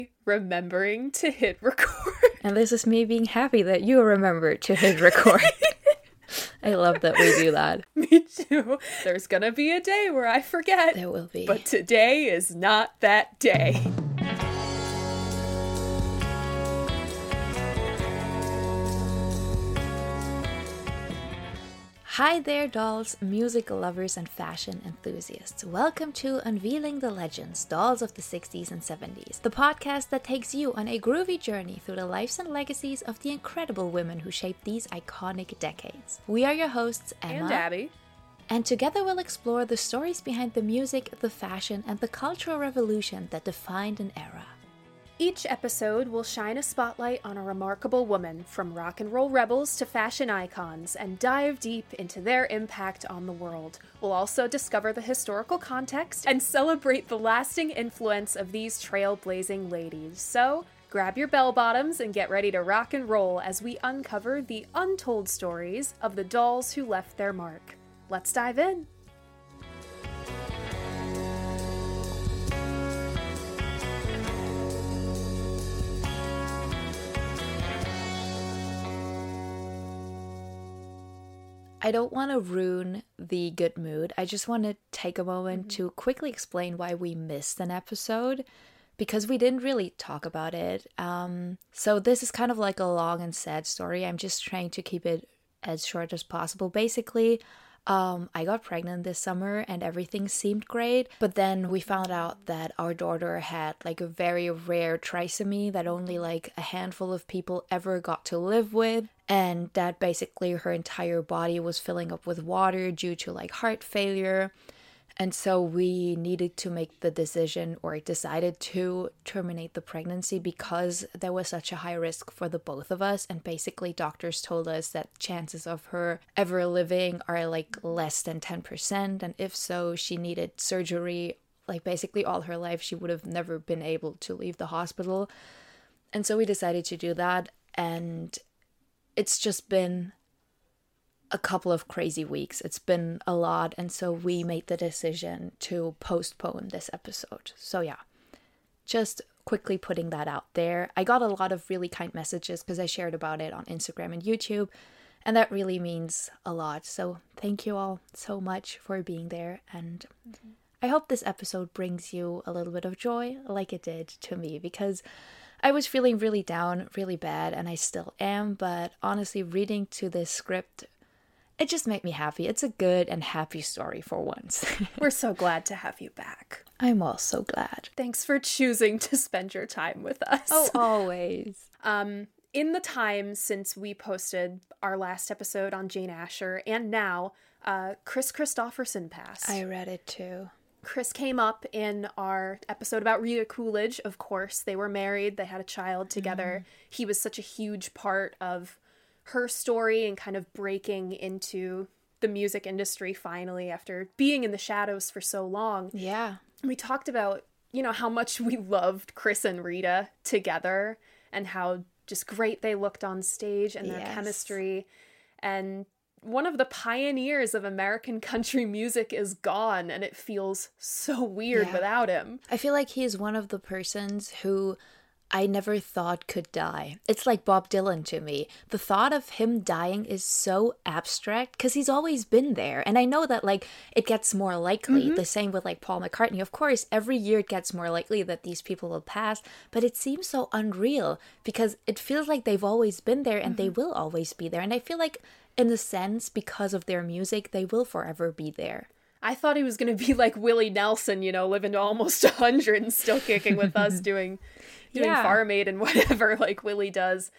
remembering to hit record. And this is me being happy that you remember to hit record. I love that we do that. Me too. There's gonna be a day where I forget. There will be. But today is not that day. Hi there, dolls, music lovers, and fashion enthusiasts. Welcome to Unveiling the Legends, Dolls of the 60s and 70s, the podcast that takes you on a groovy journey through the lives and legacies of the incredible women who shaped these iconic decades. We are your hosts, Emma And Abby. And together we'll explore the stories behind the music, the fashion, and the cultural revolution that defined an era. Each episode will shine a spotlight on a remarkable woman, from rock and roll rebels to fashion icons, and dive deep into their impact on the world. We'll also discover the historical context and celebrate the lasting influence of these trailblazing ladies. So, grab your bell bottoms and get ready to rock and roll as we uncover the untold stories of the dolls who left their mark. Let's dive in. I don't want to ruin the good mood. I just want to take a moment to quickly explain why we missed an episode, because we didn't really talk about it. So this is kind of like a long and sad story. I'm just trying to keep it as short as possible. Basically, I got pregnant this summer and everything seemed great, but then we found out that our daughter had like a very rare trisomy that only like a handful of people ever got to live with, and that basically her entire body was filling up with water due to like heart failure. And so we needed to make the decision, or decided to terminate the pregnancy, because there was such a high risk for the both of us. And basically doctors told us that chances of her ever living are like less than 10%. And if so, she needed surgery. Like basically all her life, she would have never been able to leave the hospital. And so we decided to do that. And it's just been a couple of crazy weeks. It's been a lot, and so we made the decision to postpone this episode. So yeah, just quickly putting that out there. I got a lot of really kind messages because I shared about it on Instagram and YouTube, and that really means a lot. So thank you all so much for being there, and I hope this episode brings you a little bit of joy like it did to me, because I was feeling really down, really bad, and I still am, but honestly, reading to this script, it just made me happy. It's a good and happy story for once. We're so glad to have you back. I'm also glad. Thanks for choosing to spend your time with us. Oh, always. In the time since we posted our last episode on Jane Asher, and now, Kris Kristofferson passed. I read it too. Kris came up in our episode about Rita Coolidge. Of course, they were married. They had a child together. He was such a huge part of her story and kind of breaking into the music industry finally after being in the shadows for so long. Yeah. We talked about, how much we loved Kris and Rita together and how just great they looked on stage and their chemistry. And one of the pioneers of American country music is gone, and it feels so weird without him. I feel like he's one of the persons who I never thought could die. It's like Bob Dylan to me. The thought of him dying is so abstract because he's always been there. And I know that like it gets more likely. The same with like Paul McCartney. Of course, every year it gets more likely that these people will pass. But it seems so unreal because it feels like they've always been there and they will always be there. And I feel like in a sense, because of their music, they will forever be there. I thought he was going to be like Willie Nelson, living to almost 100 and still kicking with us doing Farm Aid and whatever like Willie does.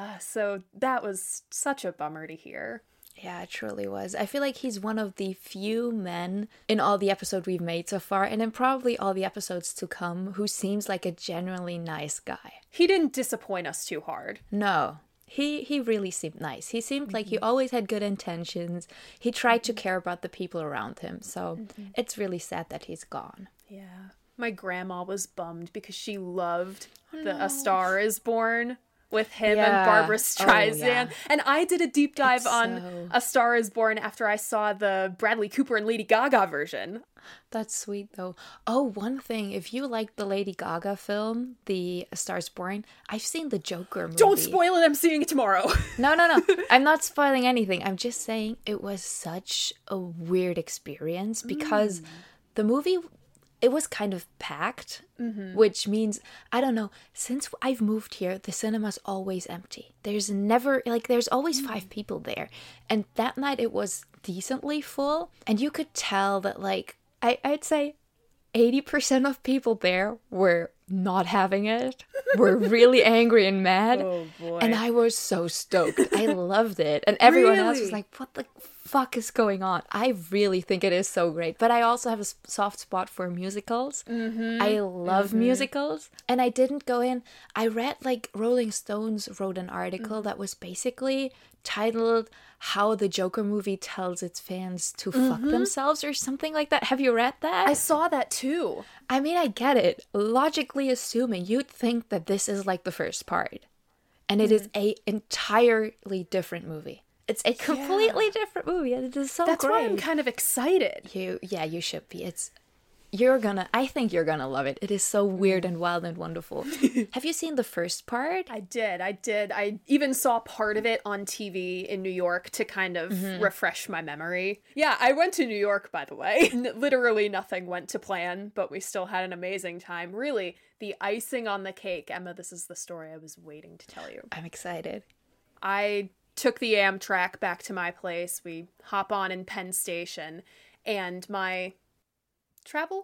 So that was such a bummer to hear. Yeah, it truly was. I feel like he's one of the few men in all the episodes we've made so far, and in probably all the episodes to come, who seems like a genuinely nice guy. He didn't disappoint us too hard. No. He really seemed nice. He seemed like he always had good intentions. He tried to care about the people around him. So it's really sad that he's gone. Yeah. My grandma was bummed because she loved A Star Is Born. with him Yeah. and Barbara Oh, Streisand. yeah. And I did a deep dive It's on so- A Star is Born after I saw the Bradley Cooper and Lady Gaga version. That's sweet, though. Oh, one thing. If you like the Lady Gaga film, The A Star is Born, I've seen the Joker movie. Don't spoil it, I'm seeing it tomorrow. No, no, no. I'm not spoiling anything. I'm just saying it was such a weird experience because the movie, it was kind of packed, which means, I don't know, since I've moved here, the cinema's always empty. There's never, like, there's always 5 people there. And that night it was decently full. And you could tell that, like, I'd say 80% of people there were not having it, were really angry and mad. Oh, boy. And I was so stoked. I loved it. And everyone else was Really? like, what the fuck is going on? I really think it is so great. But I also have a soft spot for musicals. I love musicals. And I didn't go in. I read, like, Rolling Stones wrote an article that was basically titled How the Joker Movie Tells Its Fans to Fuck Themselves or something like that. Have you read that? I saw that too. I mean, I get it. Logically assuming, you'd think that this is like the first part. And it is a entirely different movie. It's a completely different movie. And it is so That's great. why I'm kind of excited. You should be. I think you're gonna love it. It is so weird and wild and wonderful. Have you seen the first part? I did. I even saw part of it on TV in New York to kind of refresh my memory. Yeah, I went to New York, by the way. Literally nothing went to plan, but we still had an amazing time. Really, the icing on the cake. Emma, this is the story I was waiting to tell you. I'm excited. I took the Amtrak back to my place. We hop on in Penn Station, and my travel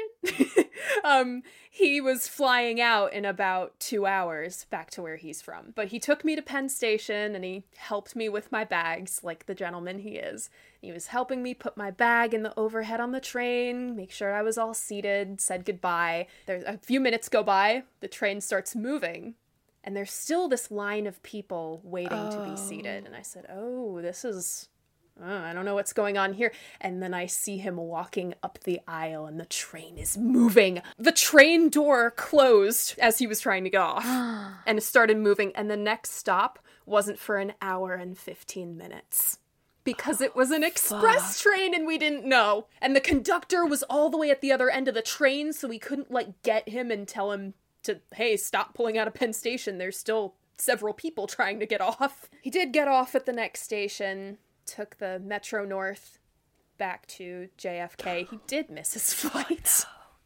companion he was flying out in about 2 hours back to where he's from, but he took me to Penn Station and he helped me with my bags like the gentleman he is. He was helping me put my bag in the overhead on the train, make sure I was all seated, said goodbye. There's a few minutes go by, the train starts moving, and there's still this line of people waiting to be seated. And I said, this is I don't know what's going on here. And then I see him walking up the aisle and the train is moving. The train door closed as he was trying to get off and it started moving. And the next stop wasn't for an hour and 15 minutes because it was an express train and we didn't know. And the conductor was all the way at the other end of the train, so we couldn't get him and tell him to, hey, stop pulling out of Penn Station. There's still several people trying to get off. He did get off at the next station. Took the Metro North back to JFK. He did miss his flight.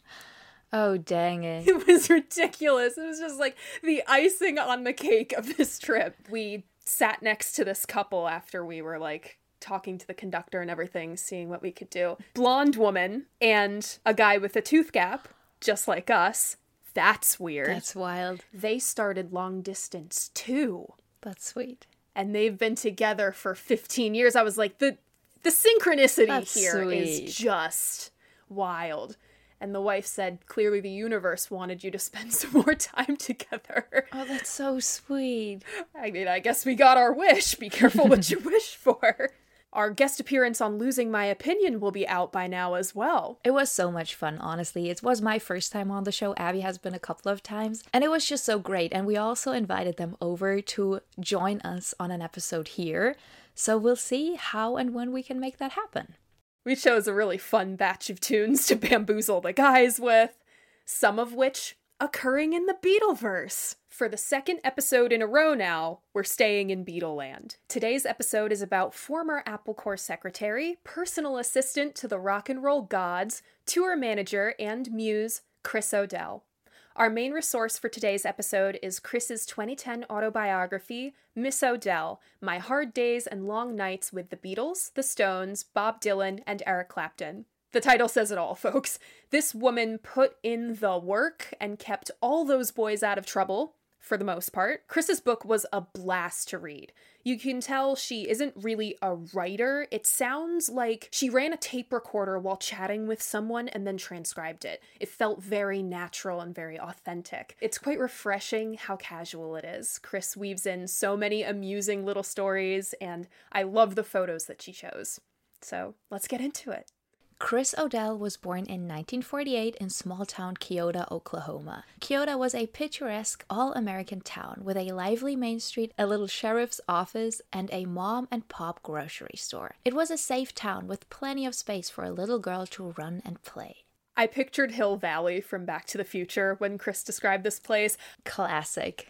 Oh, dang it. It was ridiculous. It was just like the icing on the cake of this trip. We sat next to this couple after we were talking to the conductor and everything, seeing what we could do. Blonde woman and a guy with a tooth gap, just like us. That's weird. That's wild. They started long distance too. That's sweet. And they've been together for 15 years. I was like, the synchronicity That's here is sweet. just wild. And the wife said, clearly the universe wanted you to spend some more time together. Oh, that's so sweet. I mean, I guess we got our wish. Be careful what you wish for. Our guest appearance on Losing My Opinion will be out by now as well. It was so much fun, honestly. It was my first time on the show. Abby has been a couple of times. And it was just so great. And we also invited them over to join us on an episode here. So we'll see how and when we can make that happen. We chose a really fun batch of tunes to bamboozle the guys with, some of which occurring in the Beatleverse. For the second episode in a row now, we're staying in Beatleland. Today's episode is about former Apple Corps secretary, personal assistant to the rock and roll gods, tour manager, and muse, Chris O'Dell. Our main resource for today's episode is Chris's 2010 autobiography, Miss O'Dell, My Hard Days and Long Nights with the Beatles, the Stones, Bob Dylan, and Eric Clapton. The title says it all, folks. This woman put in the work and kept all those boys out of trouble, for the most part. Chris's book was a blast to read. You can tell she isn't really a writer. It sounds like she ran a tape recorder while chatting with someone and then transcribed it. It felt very natural and very authentic. It's quite refreshing how casual it is. Chris weaves in so many amusing little stories, and I love the photos that she chose. So let's get into it. Chris O'Dell was born in 1948 in small-town Keota, Oklahoma. Keota was a picturesque, all-American town with a lively main street, a little sheriff's office, and a mom-and-pop grocery store. It was a safe town with plenty of space for a little girl to run and play. I pictured Hill Valley from Back to the Future when Chris described this place. Classic.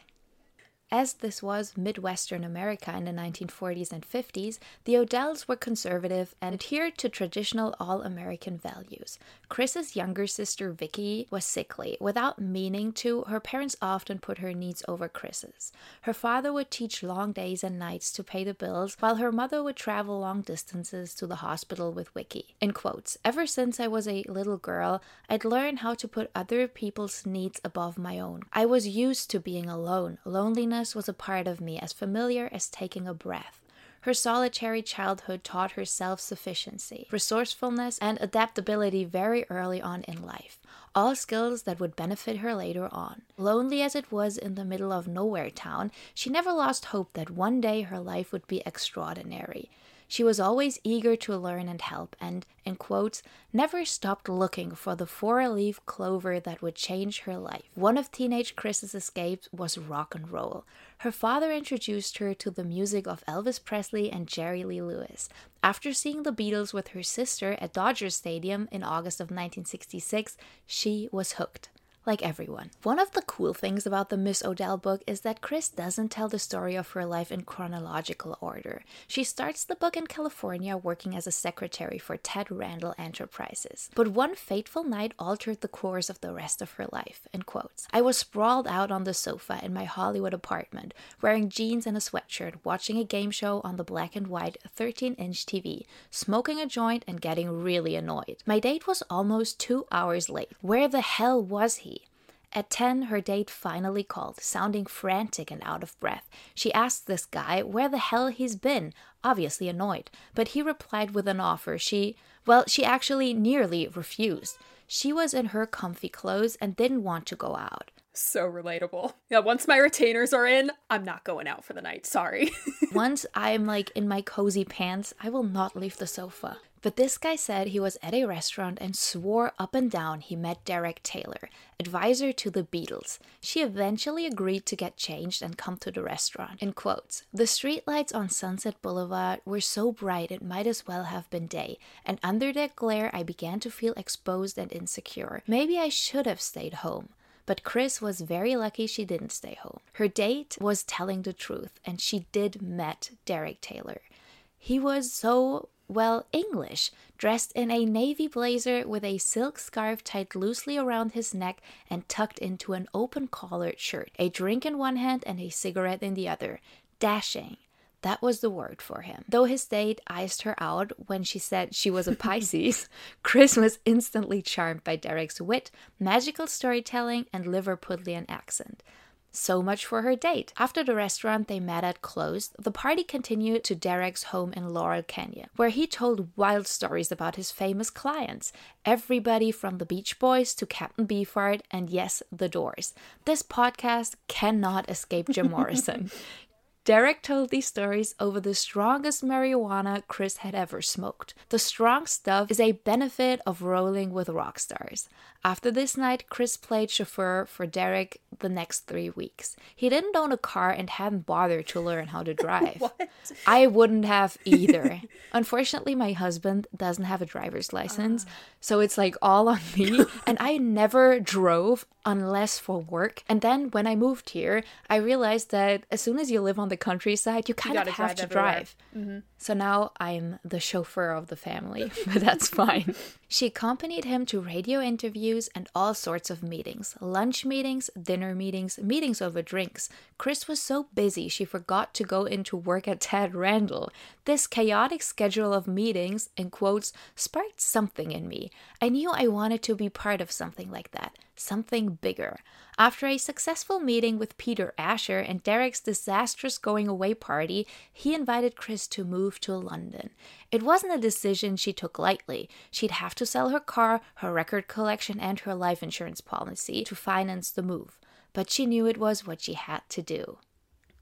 As this was Midwestern America in the 1940s and 50s, the O'Dells were conservative and adhered to traditional all-American values. Chris's younger sister Vicky was sickly. Without meaning to, her parents often put her needs over Chris's. Her father would teach long days and nights to pay the bills, while her mother would travel long distances to the hospital with Vicky. In quotes, "Ever since I was a little girl, I'd learned how to put other people's needs above my own. I was used to being alone. Loneliness was a part of me as familiar as taking a breath. Her solitary childhood taught her self-sufficiency, resourcefulness, and adaptability very early on in life, all skills that would benefit her later on. Lonely as it was in the middle of nowhere town, she never lost hope that one day her life would be extraordinary. She was always eager to learn and help and, in quotes, never stopped looking for the four-leaf clover that would change her life. One of teenage Chris's escapes was rock and roll. Her father introduced her to the music of Elvis Presley and Jerry Lee Lewis. After seeing the Beatles with her sister at Dodger Stadium in August of 1966, she was hooked. Like everyone. One of the cool things about the Miss O'Dell book is that Chris doesn't tell the story of her life in chronological order. She starts the book in California working as a secretary for Ted Randall Enterprises. But one fateful night altered the course of the rest of her life, in quotes. "I was sprawled out on the sofa in my Hollywood apartment, wearing jeans and a sweatshirt, watching a game show on the black and white 13-inch TV, smoking a joint and getting really annoyed. My date was almost 2 hours late. Where the hell was he? At 10, her date finally called, sounding frantic and out of breath. She asked this guy where the hell he's been, obviously annoyed, but he replied with an offer. She actually nearly refused. She was in her comfy clothes and didn't want to go out. So relatable. Yeah, once my retainers are in, I'm not going out for the night, sorry. Once I'm in my cozy pants, I will not leave the sofa. But this guy said he was at a restaurant and swore up and down he met Derek Taylor, advisor to the Beatles. She eventually agreed to get changed and come to the restaurant. In quotes, "The streetlights on Sunset Boulevard were so bright it might as well have been day, and under their glare I began to feel exposed and insecure. Maybe I should have stayed home." But Chris was very lucky she didn't stay home. Her date was telling the truth, and she did met Derek Taylor. He was so English, dressed in a navy blazer with a silk scarf tied loosely around his neck and tucked into an open-collared shirt, a drink in one hand and a cigarette in the other. Dashing. That was the word for him. Though his date iced her out when she said she was a Pisces, Chris was instantly charmed by Derek's wit, magical storytelling, and Liverpudlian accent. So much for her date. After the restaurant they met at closed, the party continued to Derek's home in Laurel Canyon, where he told wild stories about his famous clients. Everybody from the Beach Boys to Captain Beefheart and yes, the Doors. This podcast cannot escape Jim Morrison. Derek told these stories over the strongest marijuana Chris had ever smoked. The strong stuff is a benefit of rolling with rock stars. After this night, Chris played chauffeur for Derek the next 3 weeks. He didn't own a car and hadn't bothered to learn how to drive. What? I wouldn't have either. Unfortunately, my husband doesn't have a driver's license, so it's all on me. And I never drove unless for work. And then when I moved here, I realized that as soon as you live on the countryside, you kind of have to drive. Mm-hmm. So now I'm the chauffeur of the family, but that's fine. She accompanied him to radio interviews and all sorts of meetings. Lunch meetings, dinner meetings, meetings over drinks. Chris was so busy she forgot to go into work at Ted Randall. This chaotic schedule of meetings, in quotes, sparked something in me. I knew I wanted to be part of something like that. Something bigger. After a successful meeting with Peter Asher and Derek's disastrous going-away party, he invited Chris to move to London. It wasn't a decision she took lightly. She'd have to sell her car, her record collection, and her life insurance policy to finance the move. But she knew it was what she had to do.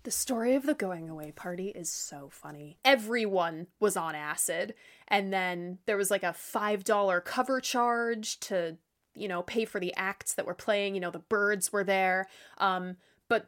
The story of the going away party is so funny. Everyone was on acid, and then there was like a $5 cover charge to, pay for the acts that were playing. The Byrds were there. But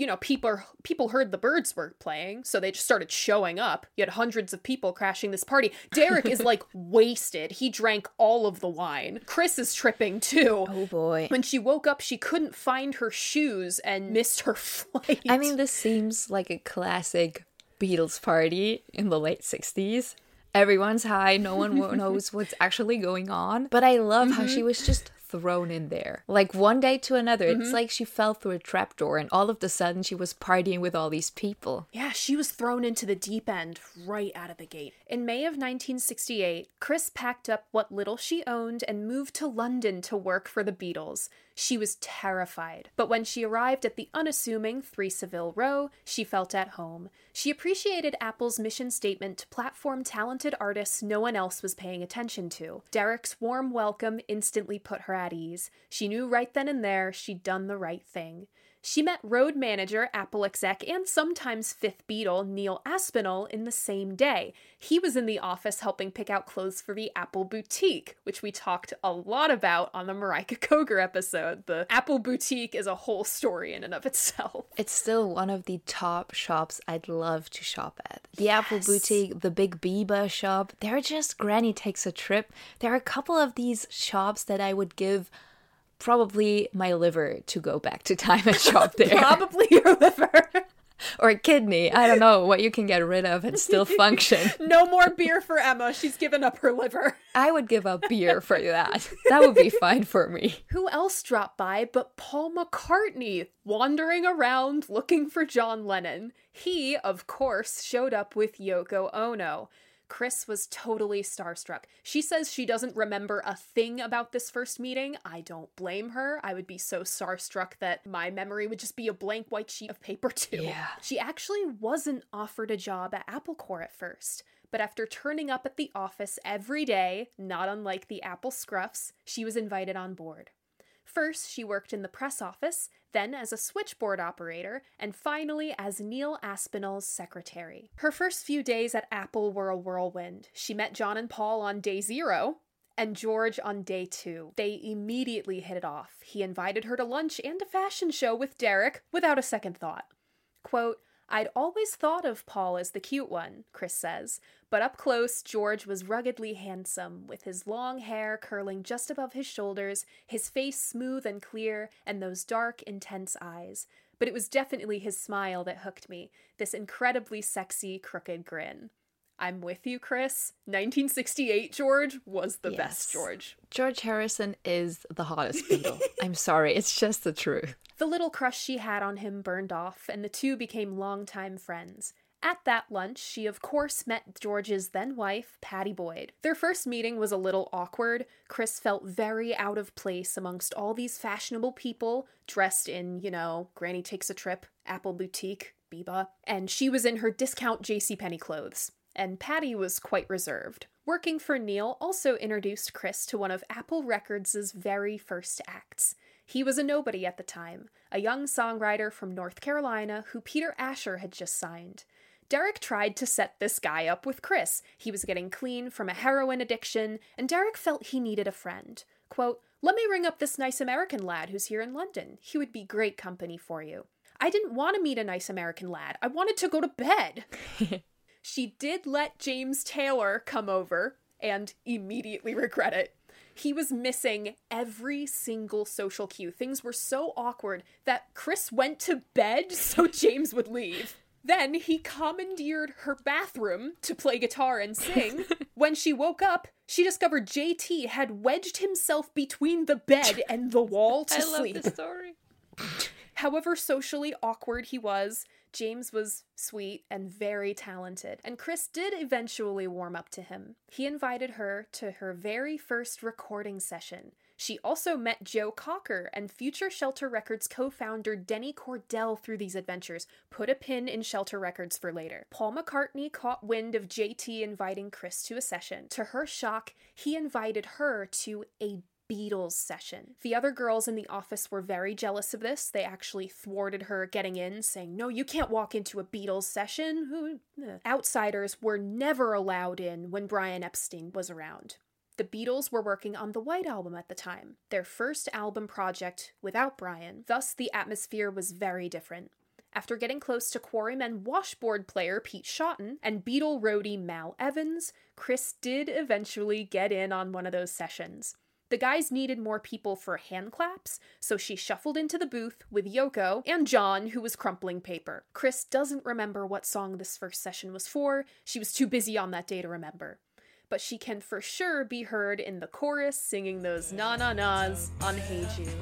people heard the Byrds were playing, so they just started showing up. You had hundreds of people crashing this party. Derek is like wasted. He drank all of the wine. Chris is tripping too. Oh boy. When she woke up, she couldn't find her shoes and missed her flight. I mean, this seems like a classic Beatles party in the late 60s. Everyone's high, no one knows what's actually going on. But I love how she was just thrown in there. Like one day to another, it's like she fell through a trapdoor and all of a sudden she was partying with all these people. Yeah, she was thrown into the deep end right out of the gate. In May of 1968, Chris packed up what little she owned and moved to London to work for the Beatles. She was terrified, but when she arrived at the unassuming 3 Savile Row, she felt at home. She appreciated Apple's mission statement to platform talented artists no one else was paying attention to. Derek's warm welcome instantly put her at ease. She knew right then and there she'd done the right thing. She met road manager, Apple exec, and sometimes fifth Beatle, Neil Aspinall, in the same day. He was in the office helping pick out clothes for the Apple Boutique, which we talked a lot about on the Mariah Koger episode. The Apple Boutique is a whole story in and of itself. It's still one of the top shops I'd love to shop at. The Apple Boutique, the Big Biba shop, they're just Granny Takes a Trip. There are a couple of these shops that I would give probably my liver to go back to time and shop there. Probably your liver. Or a kidney. I don't know what you can get rid of and still function. No more beer for Emma. She's given up her liver. I would give up beer for that. That would be fine for me. Who else dropped by but Paul McCartney, wandering around looking for John Lennon? He, of course, showed up with Yoko Ono. Chris was totally starstruck. She says she doesn't remember a thing about this first meeting. I don't blame her. I would be so starstruck that my memory would just be a blank white sheet of paper too. Yeah. She actually wasn't offered a job at Apple Corps at first, but after turning up at the office every day, not unlike the Apple Scruffs, she was invited on board. First, she worked in the press office, then as a switchboard operator, and finally as Neil Aspinall's secretary. Her first few days at Apple were a whirlwind. She met John and Paul on day 0, and George on day 2. They immediately hit it off. He invited her to lunch and a fashion show with Derek without a second thought. Quote, "I'd always thought of Paul as the cute one," Chris says, but up close, George was ruggedly handsome, with his long hair curling just above his shoulders, his face smooth and clear, and those dark, intense eyes. But it was definitely his smile that hooked me, this incredibly sexy, crooked grin. I'm with you, Chris. 1968 George was the best George. George Harrison is the hottest Beatle. I'm sorry, it's just the truth. The little crush she had on him burned off, and the two became longtime friends. At that lunch, she of course met George's then-wife, Pattie Boyd. Their first meeting was a little awkward. Chris felt very out of place amongst all these fashionable people, dressed in, Granny Takes a Trip, Apple Boutique, Biba, and she was in her discount JCPenney clothes. And Pattie was quite reserved. Working for Neil also introduced Chris to one of Apple Records' very first acts. He was a nobody at the time, a young songwriter from North Carolina who Peter Asher had just signed. Derek tried to set this guy up with Chris. He was getting clean from a heroin addiction, and Derek felt he needed a friend. Quote, "Let me ring up this nice American lad who's here in London. He would be great company for you." I didn't want to meet a nice American lad. I wanted to go to bed. She did let James Taylor come over and immediately regret it. He was missing every single social cue. Things were so awkward that Chris went to bed so James would leave. Then he commandeered her bathroom to play guitar and sing. When she woke up, she discovered JT had wedged himself between the bed and the wall to sleep. I love the story. However socially awkward he was, James was sweet and very talented, and Chris did eventually warm up to him. He invited her to her very first recording session. She also met Joe Cocker and future Shelter Records co-founder Denny Cordell through these adventures. Put a pin in Shelter Records for later. Paul McCartney caught wind of JT inviting Chris to a session. To her shock, he invited her to a Beatles session. The other girls in the office were very jealous of this. They actually thwarted her getting in, saying, "No, you can't walk into a Beatles session." Outsiders were never allowed in when Brian Epstein was around. The Beatles were working on the White Album at the time, their first album project without Brian. Thus, the atmosphere was very different. After getting close to Quarrymen washboard player Pete Shotton and Beatle roadie Mal Evans, Chris did eventually get in on one of those sessions. The guys needed more people for hand claps, so she shuffled into the booth with Yoko and John, who was crumpling paper. Chris doesn't remember what song this first session was for. She was too busy on that day to remember. But she can for sure be heard in the chorus singing those na-na-nas on Hey Jude.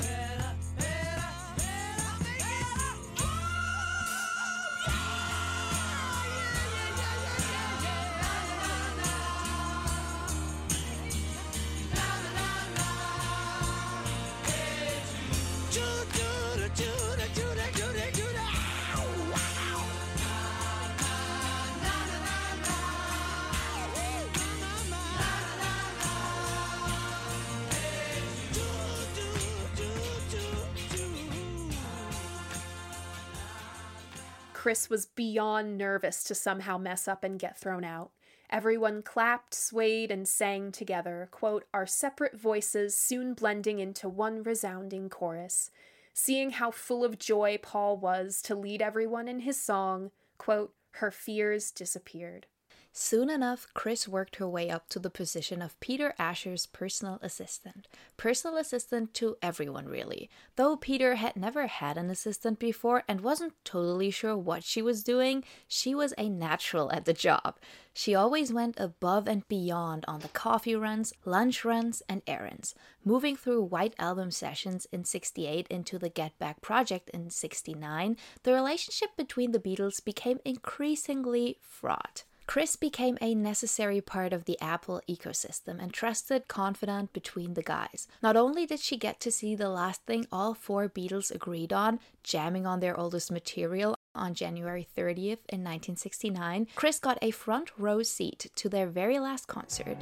Chris was beyond nervous to somehow mess up and get thrown out. Everyone clapped, swayed, and sang together, quote, our separate voices soon blending into one resounding chorus. Seeing how full of joy Paul was to lead everyone in his song, quote, her fears disappeared. Soon enough, Chris worked her way up to the position of Peter Asher's personal assistant. Personal assistant to everyone, really. Though Peter had never had an assistant before and wasn't totally sure what she was doing, she was a natural at the job. She always went above and beyond on the coffee runs, lunch runs, and errands. Moving through White Album sessions in '68 into the Get Back project in '69, the relationship between the Beatles became increasingly fraught. Chris became a necessary part of the Apple ecosystem and trusted confidant between the guys. Not only did she get to see the last thing all four Beatles agreed on, jamming on their oldest material on January 30th in 1969, Chris got a front row seat to their very last concert.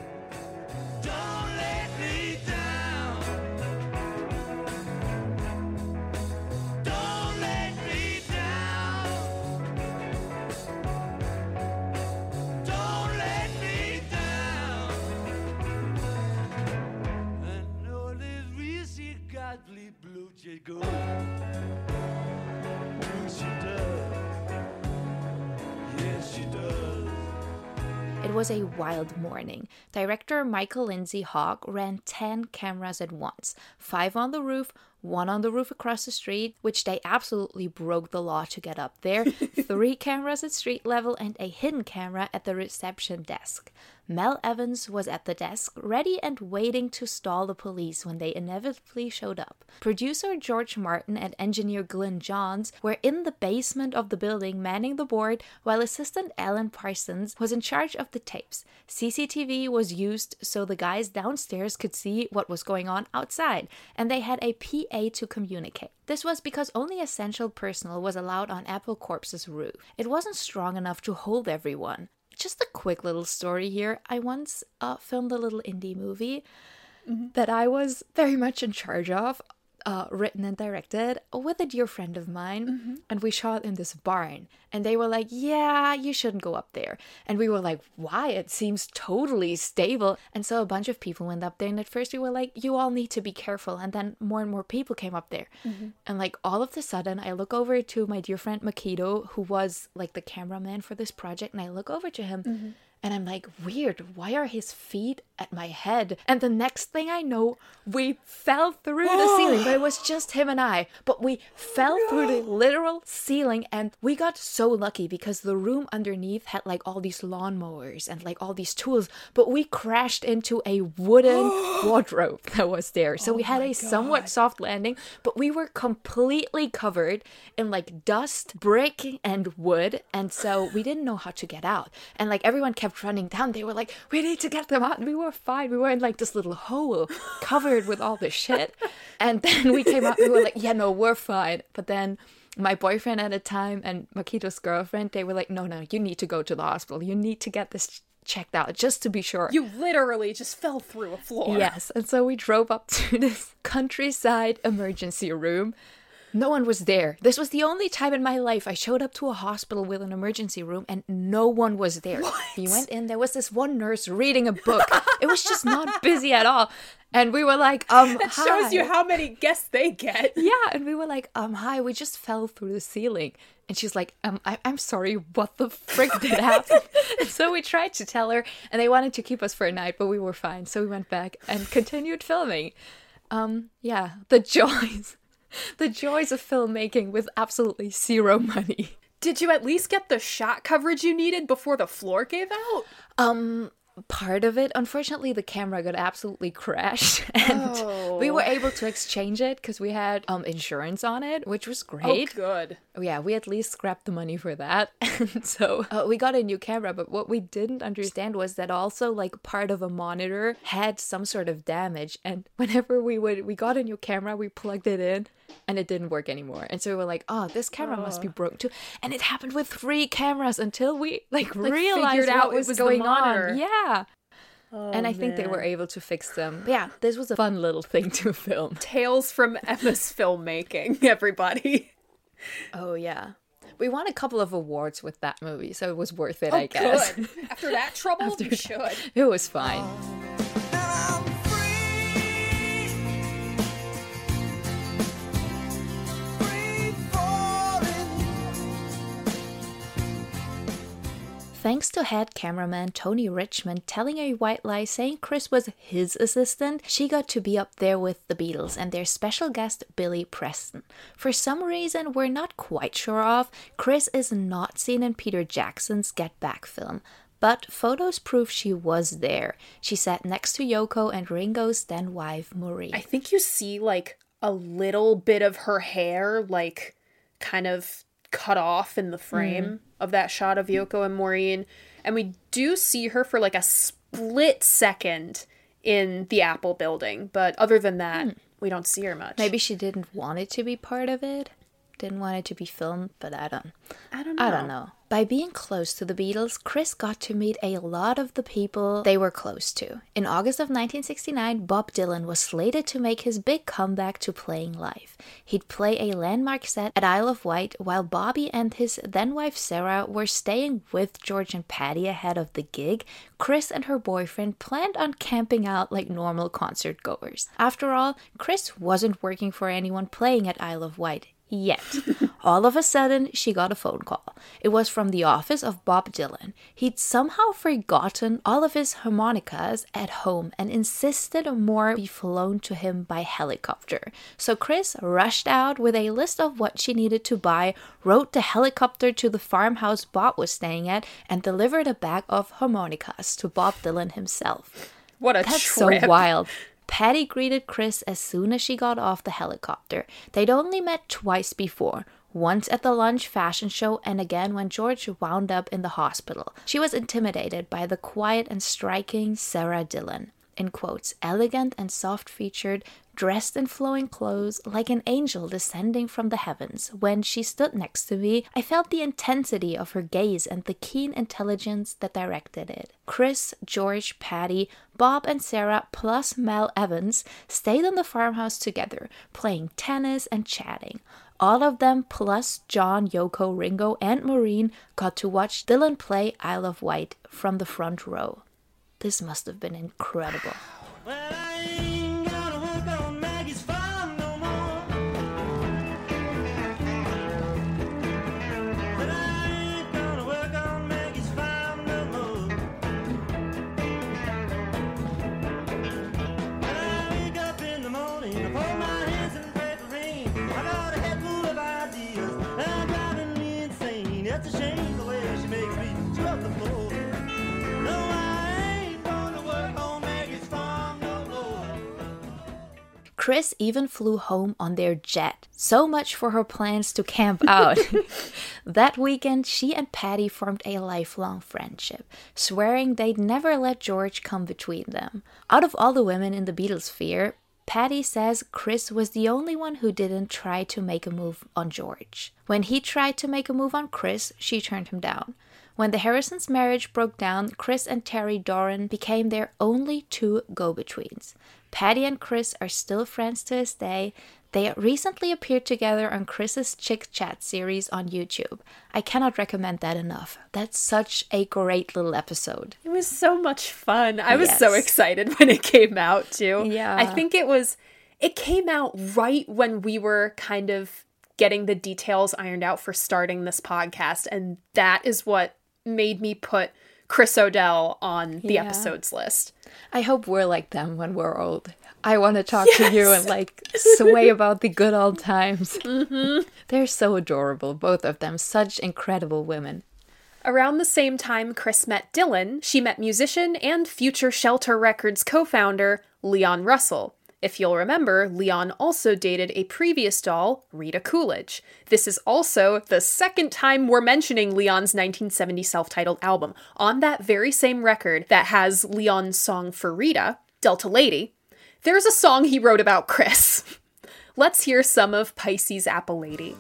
It was a wild morning. Director Michael Lindsay Hogg ran 10 cameras at once, 5 on the roof, 1 on the roof across the street, which they absolutely broke the law to get up there, 3 cameras at street level, and a hidden camera at the reception desk. Mel Evans was at the desk, ready and waiting to stall the police when they inevitably showed up. Producer George Martin and engineer Glyn Johns were in the basement of the building manning the board, while assistant Alan Parsons was in charge of the tapes. CCTV was used so the guys downstairs could see what was going on outside, and they had a PA to communicate. This was because only essential personnel was allowed on Apple Corp's roof. It wasn't strong enough to hold everyone. Just a quick little story here. I once filmed a little indie movie that I was very much in charge of, written and directed with a dear friend of mine, and we shot in this barn, and they were like, yeah, you shouldn't go up there, and we were like, why? It seems totally stable. And so a bunch of people went up there, and at first we were like, you all need to be careful, and then more and more people came up there, and like all of a sudden I look over to my dear friend Makito, who was like the cameraman for this project, and I look over to him and I'm like, weird, why are his feet at my head? And the next thing I know, we fell through the ceiling, but it was just him and I. But we fell through the literal ceiling, and we got so lucky because the room underneath had like all these lawnmowers and like all these tools, but we crashed into a wooden wardrobe that was there. So we had a somewhat soft landing, but we were completely covered in like dust, brick, and wood, and so we didn't know how to get out. And like everyone kept running down. They were like, we need to get them out. And we were fine. We were in like this little hole covered with all this shit. And then we came out. We were like, yeah, no, we're fine. But then my boyfriend at the time and Makito's girlfriend, they were like, no, you need to go to the hospital. You need to get this checked out just to be sure. You literally just fell through a floor. Yes, and so we drove up to this countryside emergency room. No one was there. This was the only time in my life I showed up to a hospital with an emergency room and no one was there. What? We went in, there was this one nurse reading a book. It was just not busy at all. And we were like, That hi. shows you how many guests they get. Yeah, and we were like, hi, we just fell through the ceiling. And she's like, I'm sorry, what the frick did happen? And so we tried to tell her, and they wanted to keep us for a night, but we were fine. So we went back and continued filming. Yeah, the joys. The joys of filmmaking with absolutely zero money. Did you at least get the shot coverage you needed before the floor gave out? Part of it, unfortunately, the camera got absolutely crashed, and we were able to exchange it because we had insurance on it, which was great. Oh, good. Yeah, we at least scrapped the money for that. And so we got a new camera, but what we didn't understand was that also like part of a monitor had some sort of damage. And whenever we got a new camera, we plugged it in and it didn't work anymore. And so we were like, oh, this camera must be broken too. And it happened with 3 cameras until we realized figured out what it was was the going monitor. on. Yeah. Oh, And I think they were able to fix them. But yeah, this was a fun little thing to film. Tales from Emma's filmmaking, everybody. Oh, yeah. We won a couple of awards with that movie, so it was worth it, I guess. Good. After that trouble, you should. It was fine. Thanks to head cameraman Tony Richmond telling a white lie saying Chris was his assistant, she got to be up there with the Beatles and their special guest Billy Preston. For some reason we're not quite sure of, Chris is not seen in Peter Jackson's Get Back film, but photos prove she was there. She sat next to Yoko and Ringo's then wife Maureen. I think you see like a little bit of her hair like kind of cut off in the frame of that shot of Yoko and Maureen, and we do see her for like a split second in the Apple building, but other than that we don't see her much. Maybe she didn't want it to be part of it, didn't want it to be filmed, but I don't know. By being close to the Beatles, Chris got to meet a lot of the people they were close to. In August of 1969, Bob Dylan was slated to make his big comeback to playing live. He'd play a landmark set at Isle of Wight while Bobby and his then-wife Sarah were staying with George and Patty ahead of the gig. Chris and her boyfriend planned on camping out like normal concert goers. After all, Chris wasn't working for anyone playing at Isle of Wight yet. All of a sudden, she got a phone call. It was from the office of Bob Dylan. He'd somehow forgotten all of his harmonicas at home and insisted more be flown to him by helicopter. So Chris rushed out with a list of what she needed to buy, rode the helicopter to the farmhouse Bob was staying at, and delivered a bag of harmonicas to Bob Dylan himself. What a That's trip. so wild. Patty greeted Chris as soon as she got off the helicopter. They'd only met twice before, once at the lunch fashion show and again when George wound up in the hospital. She was intimidated by the quiet and striking Sarah Dillon. In quotes, elegant and soft-featured, dressed in flowing clothes, like an angel descending from the heavens. When she stood next to me, I felt the intensity of her gaze and the keen intelligence that directed it. Chris, George, Patty, Bob and Sarah, plus Mel Evans, stayed in the farmhouse together, playing tennis and chatting. All of them, plus John, Yoko, Ringo, and Maureen, got to watch Dylan play Isle of Wight from the front row. This must have been incredible. Well, I ain't gonna work on Maggie's farm no more. But I ain't gonna work on Maggie's farm no more. When I wake up in the morning, I fold my hands and pray for rain. I got a head full of ideas that are driving me insane. It's a shame the way she makes me scrub the floor. No, I ain't gonna work on Maggie's farm no more. Chris even flew home on their jet. So much for her plans to camp out. That weekend, she and Patty formed a lifelong friendship, swearing they'd never let George come between them. Out of all the women in the Beatles sphere, Patty says Chris was the only one who didn't try to make a move on George. When he tried to make a move on Chris, she turned him down. When the Harrisons' marriage broke down, Chris and Terry Doran became their only two go-betweens. Patty and Chris are still friends to this day. They recently appeared together on Chris's Chick Chat series on YouTube. I cannot recommend that enough. That's such a great little episode. It was so much fun. I was so excited when it came out, too. Yeah. I think it came out right when we were kind of getting the details ironed out for starting this podcast, and that is what made me put Chris O'Dell on the episodes list. I hope we're like them when we're old. I want to talk to you and sway about the good old times. They're so adorable, both of them. Such incredible women. Around the same time Chris met Dylan, she met musician and future Shelter Records co-founder Leon Russell. If you'll remember, Leon also dated a previous doll, Rita Coolidge. This is also the second time we're mentioning Leon's 1970 self-titled album. On that very same record that has Leon's song for Rita, Delta Lady, there's a song he wrote about Chris. Let's hear some of Pisces Apple Lady.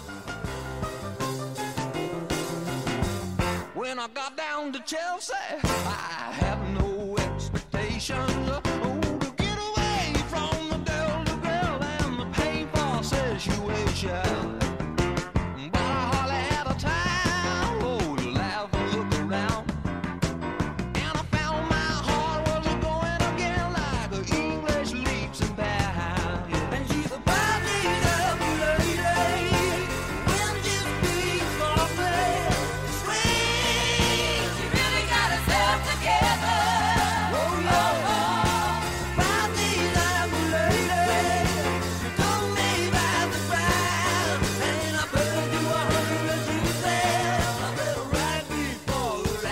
When I got down to Chelsea, I had no expectations. To get away from the Delta girl and the painful situation. But I hardly had a time, to laugh and look around. And I found my heart was going again like English leaps and bounds. And she's a Pisces apple lady, when she speaks softly, sweet. She really got herself together. Oh, yeah. Pisces apple lady, she told me about the crowd. And I better do 100 she said. I better ride before the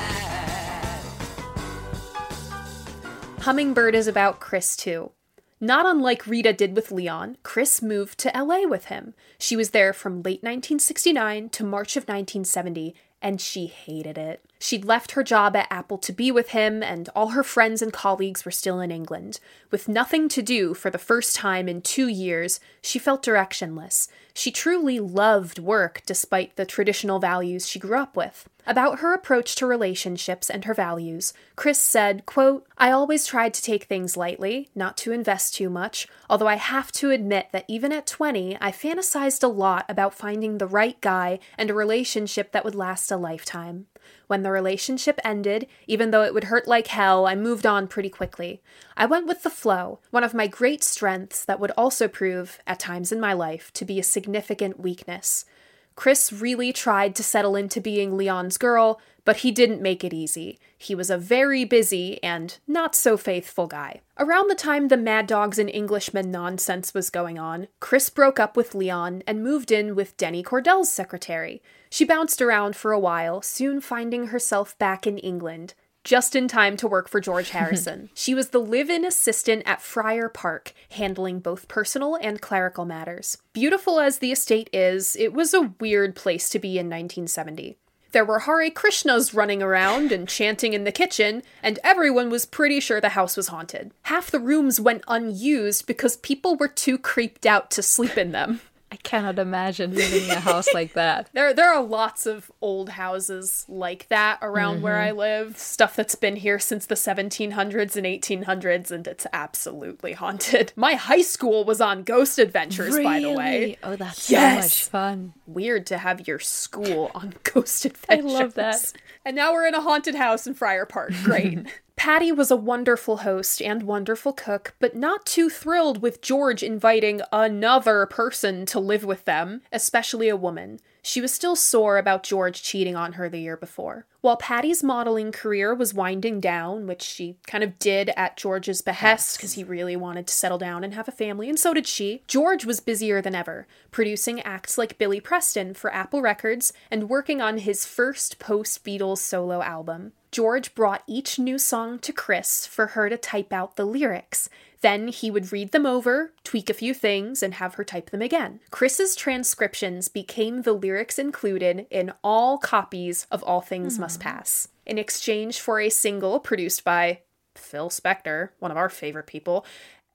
ride. Hummingbird is about Chris too. Not unlike Rita did with Leon, Chris moved to LA with him. She was there from late 1969 to March of 1970, and she hated it. She'd left her job at Apple to be with him, and all her friends and colleagues were still in England. With nothing to do for the first time in 2 years, she felt directionless. She truly loved work despite the traditional values she grew up with. About her approach to relationships and her values, Chris said, quote, "I always tried to take things lightly, not to invest too much, although I have to admit that even at 20, I fantasized a lot about finding the right guy and a relationship that would last a lifetime. When the relationship ended, even though it would hurt like hell, I moved on pretty quickly. I went with the flow, one of my great strengths that would also prove, at times in my life, to be a significant weakness." Chris really tried to settle into being Leon's girl, but he didn't make it easy. He was a very busy and not so faithful guy. Around the time the Mad Dogs and Englishmen nonsense was going on, Chris broke up with Leon and moved in with Denny Cordell's secretary. She bounced around for a while, soon finding herself back in England, just in time to work for George Harrison. She was the live-in assistant at Friar Park, handling both personal and clerical matters. Beautiful as the estate is, it was a weird place to be in 1970. There were Hare Krishnas running around and chanting in the kitchen, and everyone was pretty sure the house was haunted. Half the rooms went unused because people were too creeped out to sleep in them. I cannot imagine living in a house like that. There are lots of old houses like that around where I live. Stuff that's been here since the 1700s and 1800s, and it's absolutely haunted. My high school was on Ghost Adventures, by the way. Oh, that's so much fun. Weird to have your school on Ghost Adventures. I love that. And now we're in a haunted house in Friar Park. Great. Patty was a wonderful host and wonderful cook, but not too thrilled with George inviting another person to live with them, especially a woman. She was still sore about George cheating on her the year before. While Patty's modeling career was winding down, which she kind of did at George's behest because he really wanted to settle down and have a family, and so did she, George was busier than ever, producing acts like Billy Preston for Apple Records and working on his first post-Beatles solo album. George brought each new song to Chris for her to type out the lyrics. Then he would read them over, tweak a few things, and have her type them again. Chris's transcriptions became the lyrics included in all copies of All Things Must Pass. In exchange for a single produced by Phil Spector, one of our favorite people,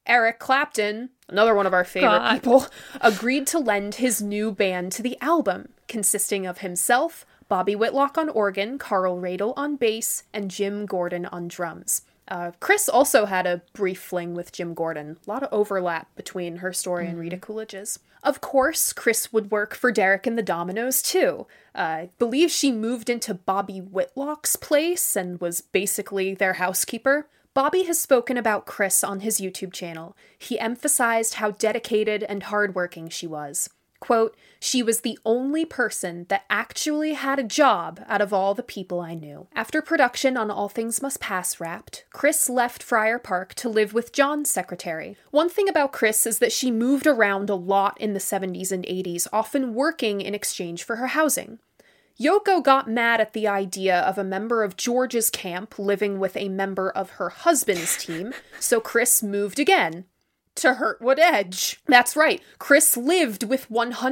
Eric Clapton, another one of our favorite people, agreed to lend his new band to the album, consisting of himself, Bobby Whitlock on organ, Carl Radel on bass, and Jim Gordon on drums. Chris also had a brief fling with Jim Gordon. A lot of overlap between her story and Rita Coolidge's. Of course, Chris would work for Derek and the Dominoes, too. I believe she moved into Bobby Whitlock's place and was basically their housekeeper. Bobby has spoken about Chris on his YouTube channel. He emphasized how dedicated and hardworking she was. Quote, "She was the only person that actually had a job out of all the people I knew." After production on All Things Must Pass wrapped, Chris left Friar Park to live with John's secretary. One thing about Chris is that she moved around a lot in the 70s and 80s, often working in exchange for her housing. Yoko got mad at the idea of a member of George's camp living with a member of her husband's team, so Chris moved again. To Hurtwood Edge. That's right. Chris lived with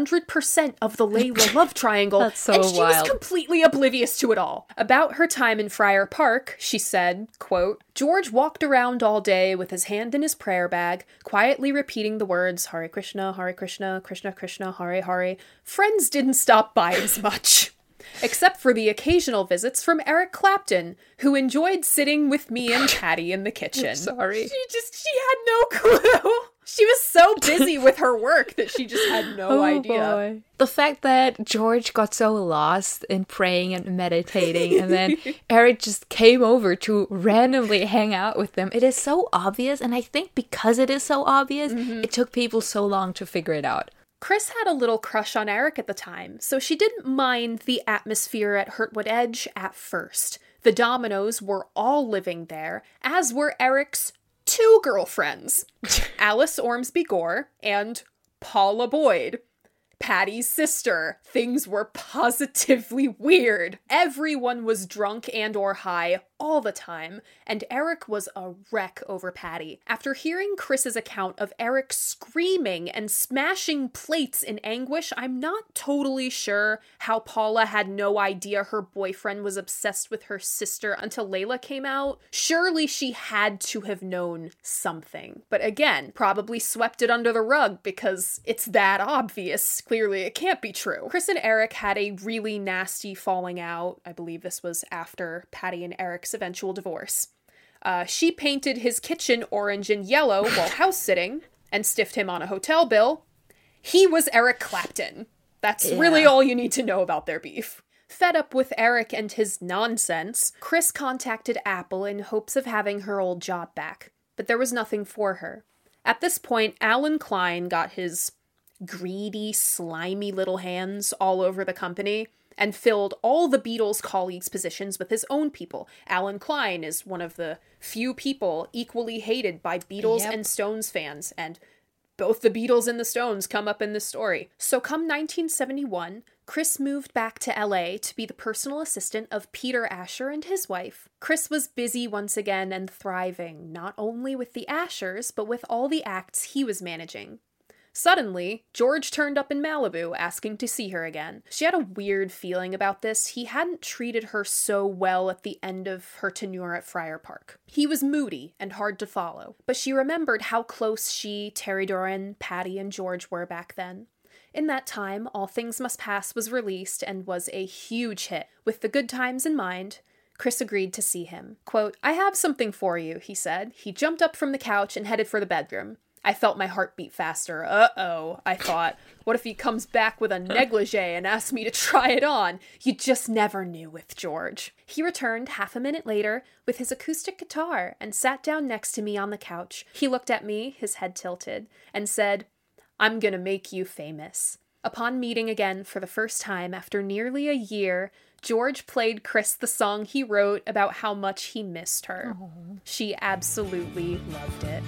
100% of the Layla love triangle, That's so and she wild. was completely oblivious to it all. About her time in Friar Park, she said, quote, "George walked around all day with his hand in his prayer bag, quietly repeating the words, Hare Krishna, Krishna Krishna, Hare Hare. Friends didn't stop by as much." Except for the occasional visits from Eric Clapton, who enjoyed sitting with me and Patty in the kitchen. Sorry. She had no clue. She was so busy with her work that she just had no idea. Boy. The fact that George got so lost in praying and meditating, and then Eric just came over to randomly hang out with them. It is so obvious, and I think because it is so obvious, it took people so long to figure it out. Chris had a little crush on Eric at the time, so she didn't mind the atmosphere at Hurtwood Edge at first. The Dominoes were all living there, as were Eric's 2 girlfriends, Alice Ormsby Gore and Paula Boyd, Patty's sister. Things were positively weird. Everyone was drunk and or high all the time, and Eric was a wreck over Patty. After hearing Chris's account of Eric screaming and smashing plates in anguish, I'm not totally sure how Paula had no idea her boyfriend was obsessed with her sister until Layla came out. Surely she had to have known something. But again, probably swept it under the rug because it's that obvious. Clearly it can't be true. Chris and Eric had a really nasty falling out. I believe this was after Patty and Eric's eventual divorce. She painted his kitchen orange and yellow while house sitting and stiffed him on a hotel bill. He was Eric Clapton. That's really all you need to know about their beef. Fed up with Eric and his nonsense, Chris contacted Apple in hopes of having her old job back, but there was nothing for her. At this point, Alan Klein got his greedy, slimy little hands all over the company and filled all the Beatles colleagues' positions with his own people. Alan Klein is one of the few people equally hated by Beatles and Stones fans, and both the Beatles and the Stones come up in this story. So come 1971, Chris moved back to LA to be the personal assistant of Peter Asher and his wife. Chris was busy once again and thriving, not only with the Ashers, but with all the acts he was managing. Suddenly, George turned up in Malibu, asking to see her again. She had a weird feeling about this. He hadn't treated her so well at the end of her tenure at Friar Park. He was moody and hard to follow, but she remembered how close she, Terry Doran, Patty, and George were back then. In that time, All Things Must Pass was released and was a huge hit. With the good times in mind, Chris agreed to see him. Quote, "I have something for you," he said. He jumped up from the couch and headed for the bedroom. I felt my heart beat faster. Uh-oh, I thought. What if he comes back with a negligee and asks me to try it on? You just never knew with George. He returned half a minute later with his acoustic guitar and sat down next to me on the couch. He looked at me, his head tilted, and said, "I'm gonna make you famous." Upon meeting again for the first time after nearly a year, George played Chris the song he wrote about how much he missed her. Aww. She absolutely loved it.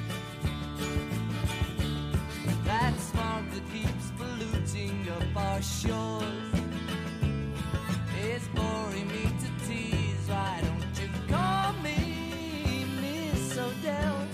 That smog that keeps polluting up our shores is boring me to tease. Why don't you call me Miss Odell?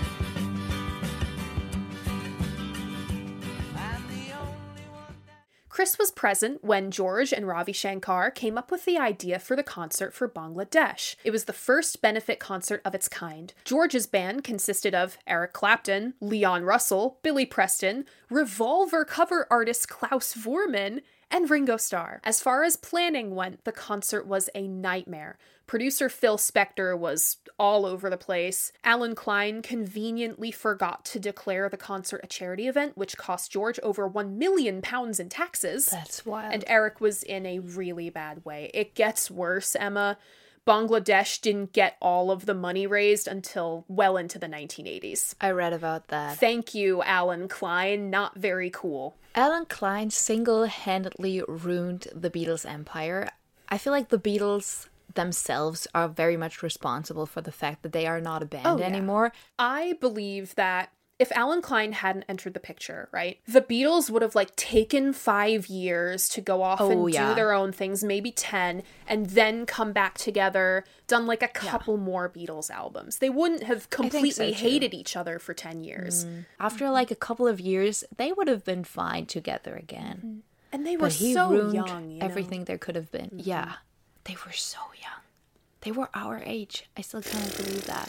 I'm the only one that... Chris was present when George and Ravi Shankar came up with the idea for the concert for Bangladesh. It was the first benefit concert of its kind. George's band consisted of Eric Clapton, Leon Russell, Billy Preston, Revolver cover artist Klaus Voormann, and Ringo Starr. As far as planning went, the concert was a nightmare. Producer Phil Spector was all over the place. Alan Klein conveniently forgot to declare the concert a charity event, which cost George over £1 million in taxes. That's wild. And Eric was in a really bad way. It gets worse, Emma. Bangladesh didn't get all of the money raised until well into the 1980s. I read about that. Thank you, Alan Klein. Not very cool. Alan Klein single-handedly ruined the Beatles' empire. I feel like the Beatles themselves are very much responsible for the fact that they are not a band anymore. I believe that if Alan Klein hadn't entered the picture, right, the Beatles would have taken 5 years to go off and do their own things, maybe 10, and then come back together, done a couple more Beatles albums. They wouldn't have completely hated each other for 10 years. After a couple of years, they would have been fine together again. And they were But he so ruined young, you know? everything there could have been. Yeah. They were so young. They were our age. I still can't believe that.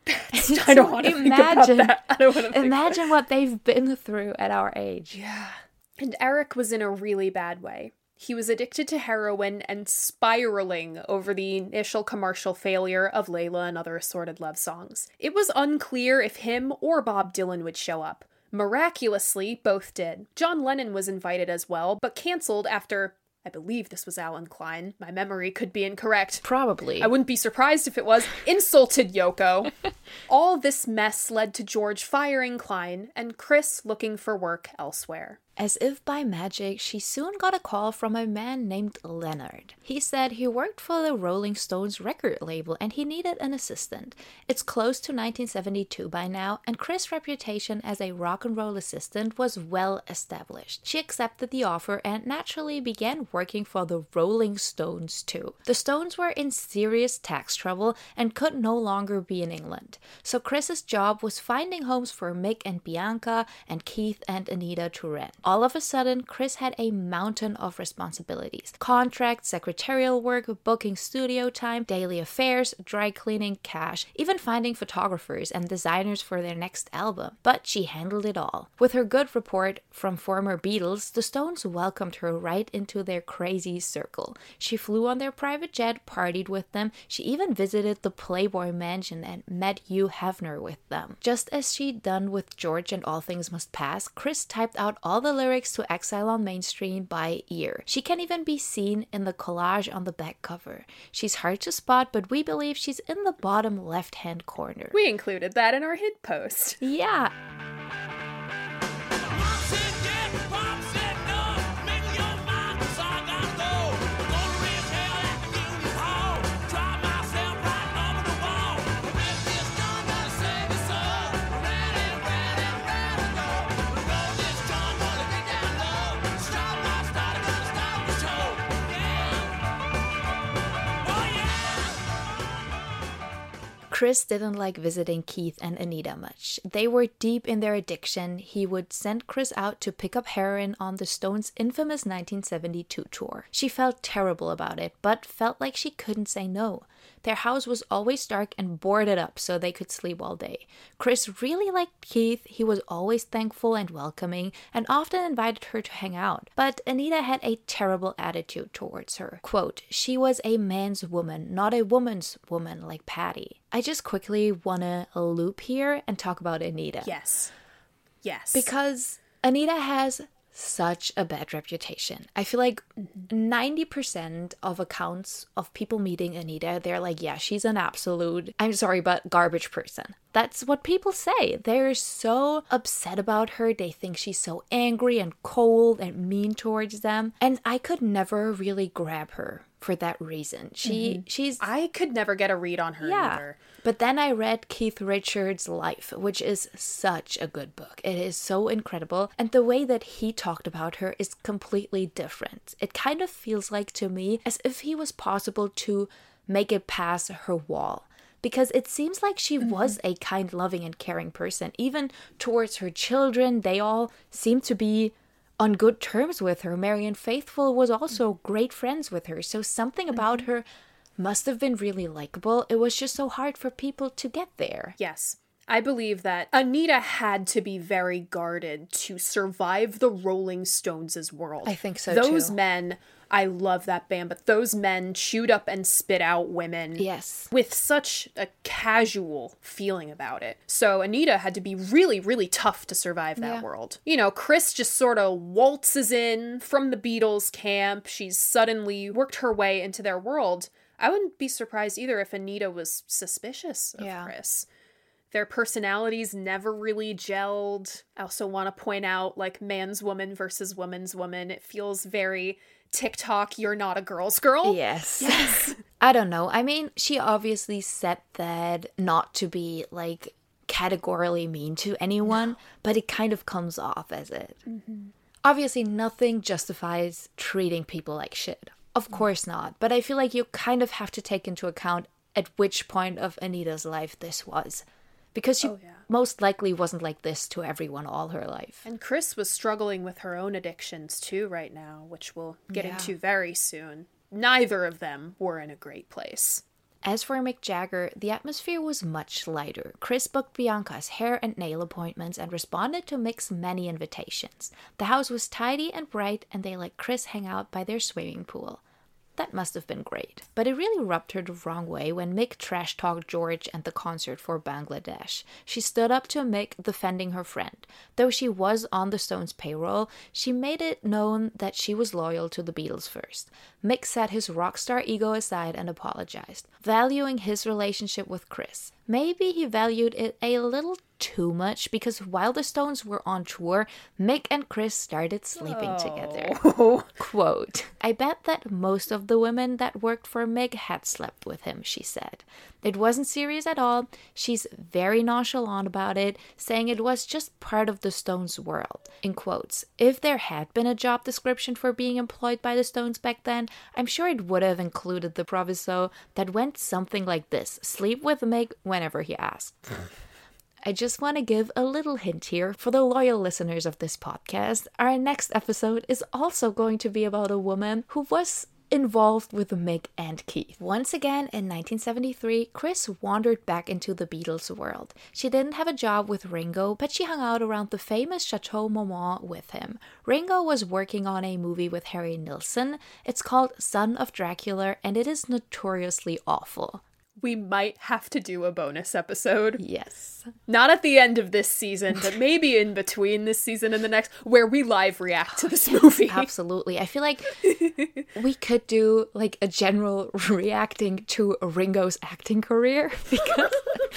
I don't want to think about that. I don't want to think Imagine what they've been through at our age. Yeah. And Eric was in a really bad way. He was addicted to heroin and spiraling over the initial commercial failure of Layla and Other Assorted Love Songs. It was unclear if him or Bob Dylan would show up. Miraculously, both did. John Lennon was invited as well, but cancelled after, I believe this was Alan Klein. My memory could be incorrect. Probably. I wouldn't be surprised if it was. Insulted Yoko. All this mess led to George firing Klein and Chris looking for work elsewhere. As if by magic, she soon got a call from a man named Leonard. He said he worked for the Rolling Stones record label and he needed an assistant. It's close to 1972 by now, and Chris' reputation as a rock and roll assistant was well established. She accepted the offer and naturally began working for the Rolling Stones too. The Stones were in serious tax trouble and could no longer be in England. So Chris's job was finding homes for Mick and Bianca and Keith and Anita to rent. All of a sudden, Chris had a mountain of responsibilities. Contracts, secretarial work, booking studio time, daily affairs, dry cleaning, cash, even finding photographers and designers for their next album. But she handled it all. With her good report from former Beatles, the Stones welcomed her right into their crazy circle. She flew on their private jet, partied with them. She even visited the Playboy Mansion and met Hugh Hefner with them. Just as she'd done with George and All Things Must Pass, Chris typed out all the lyrics to Exile on Main Street by ear. She can even be seen in the collage on the back cover. She's hard to spot, but we believe she's in the bottom left-hand corner. We included that in our hit post. Yeah. Mom said yes, Pop said no. Make your mind, 'cause I gotta go. Gonna raise hell at the Union Hall. Drive myself right over the wall. If this gun gonna save us all. Ready to go. The road this gun gonna get down low. Stop my starter, gonna stop the show. Yeah. Oh yeah. Chris didn't like visiting Keith and Anita much. They were deep in their addiction. He would send Chris out to pick up heroin on the Stones' infamous 1972 tour. She felt terrible about it, but felt like she couldn't say no. Their house was always dark and boarded up so they could sleep all day. Chris really liked Keith. He was always thankful and welcoming and often invited her to hang out. But Anita had a terrible attitude towards her. Quote, she was a man's woman, not a woman's woman like Patty. I just quickly want to loop here and talk about Anita. Yes. Yes. Because Anita has such a bad reputation. I feel like 90% of accounts of people meeting Anita, they're like, yeah, she's an absolute, I'm sorry, but garbage person. That's what people say. They're so upset about her. They think she's so angry and cold and mean towards them. And I could never really grab her for that reason. She's I could never get a read on her either. But then I read Keith Richards' Life, which is such a good book. It is so incredible. And the way that he talked about her is completely different. It kind of feels like to me as if he was possible to make it past her wall. Because it seems like she was a kind, loving, and caring person. Even towards her children, they all seem to be on good terms with her. Marianne Faithfull was also great friends with her. So something about her must have been really likable. It was just so hard for people to get there. Yes. I believe that Anita had to be very guarded to survive the Rolling Stones' world. I think so, Those too. men, I love that band, but those men chewed up and spit out women. Yes. With such a casual feeling about it. So Anita had to be really, really tough to survive that world. You know, Chris just sort of waltzes in from the Beatles camp. She's suddenly worked her way into their world. I wouldn't be surprised either if Anita was suspicious of Chris. Their personalities never really gelled. I also want to point out, like, man's woman versus woman's woman. It feels very TikTok, you're not a girl's girl. Yes. I don't know. I mean, she obviously said that not to be, like, categorically mean to anyone, but it kind of comes off as it. Obviously, nothing justifies treating people like shit. Of course not. But I feel like you kind of have to take into account at which point of Anita's life this was. Because she most likely wasn't like this to everyone all her life. And Chris was struggling with her own addictions too right now, which we'll get into very soon. Neither of them were in a great place. As for Mick Jagger, the atmosphere was much lighter. Chris booked Bianca's hair and nail appointments and responded to Mick's many invitations. The house was tidy and bright, and they let Chris hang out by their swimming pool. That must have been great. But it really rubbed her the wrong way when Mick trash-talked George and the concert for Bangladesh. She stood up to Mick, defending her friend. Though she was on the Stones' payroll, she made it known that she was loyal to the Beatles first. Mick set his rock star ego aside and apologized, valuing his relationship with Chris. Maybe he valued it a little too much, because while the Stones were on tour, Mick and Chris started sleeping together. Quote, "I bet that most of the women that worked for Mick had slept with him," she said. It wasn't serious at all. She's very nonchalant about it, saying it was just part of the Stones' world. In quotes, if there had been a job description for being employed by the Stones back then, I'm sure it would have included the proviso that went something like this: sleep with Mick whenever he asked. I just want to give a little hint here for the loyal listeners of this podcast. Our next episode is also going to be about a woman who was involved with Mick and Keith. Once again, in 1973, Chris wandered back into the Beatles world. She didn't have a job with Ringo, but she hung out around the famous Chateau Marmont with him. Ringo was working on a movie with Harry Nilsson. It's called Son of Dracula, and it is notoriously awful. We might have to do a bonus episode. Yes. Not at the end of this season, but maybe in between this season and the next, where we live react to this movie. Absolutely. I feel like we could do like a general reacting to Ringo's acting career, because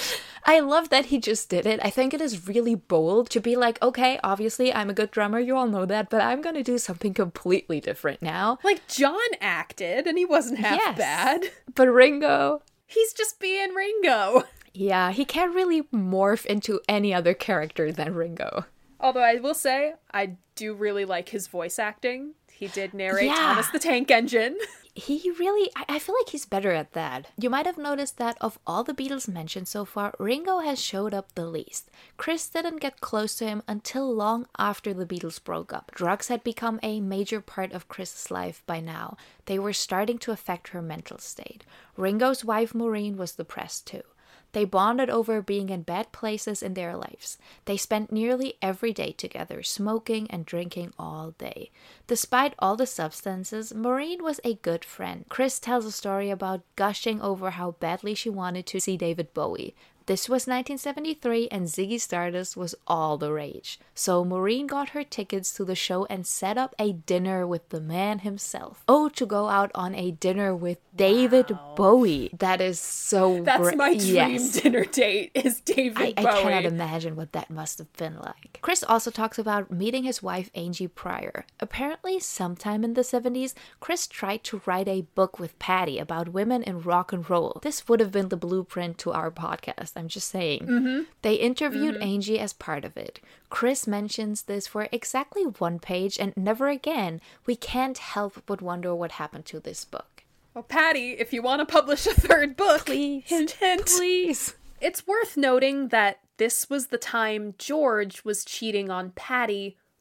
I love that he just did it. I think it is really bold to be like, okay, obviously I'm a good drummer, you all know that, but I'm gonna do something completely different now. Like, John acted, and he wasn't half bad. But Ringo... he's just being Ringo. Yeah, he can't really morph into any other character than Ringo. Although I will say, I do really like his voice acting. He did narrate Thomas the Tank Engine. He really, I feel like he's better at that. You might have noticed that of all the Beatles mentioned so far, Ringo has showed up the least. Chris didn't get close to him until long after the Beatles broke up. Drugs had become a major part of Chris's life by now. They were starting to affect her mental state. Ringo's wife Maureen was depressed too. They bonded over being in bad places in their lives. They spent nearly every day together, smoking and drinking all day. Despite all the substances, Maureen was a good friend. Chris tells a story about gushing over how badly she wanted to see David Bowie. This was 1973 and Ziggy Stardust was all the rage. So Maureen got her tickets to the show and set up a dinner with the man himself. Oh, to go out on a dinner with David Bowie. That is so That's my dream dinner date, is David Bowie. I cannot imagine what that must have been like. Chris also talks about meeting his wife Angie Pryor. Apparently, sometime in the 70s, Chris tried to write a book with Patty about women in rock and roll. This would have been the blueprint to our podcast. I'm just saying. They interviewed Angie as part of it. Chris mentions this for exactly one page, and never again. We can't help but wonder what happened to this book. Well, Patty, if you want to publish a third book, please, hint, hint. Please. It's worth noting that this was the time George was cheating on Patty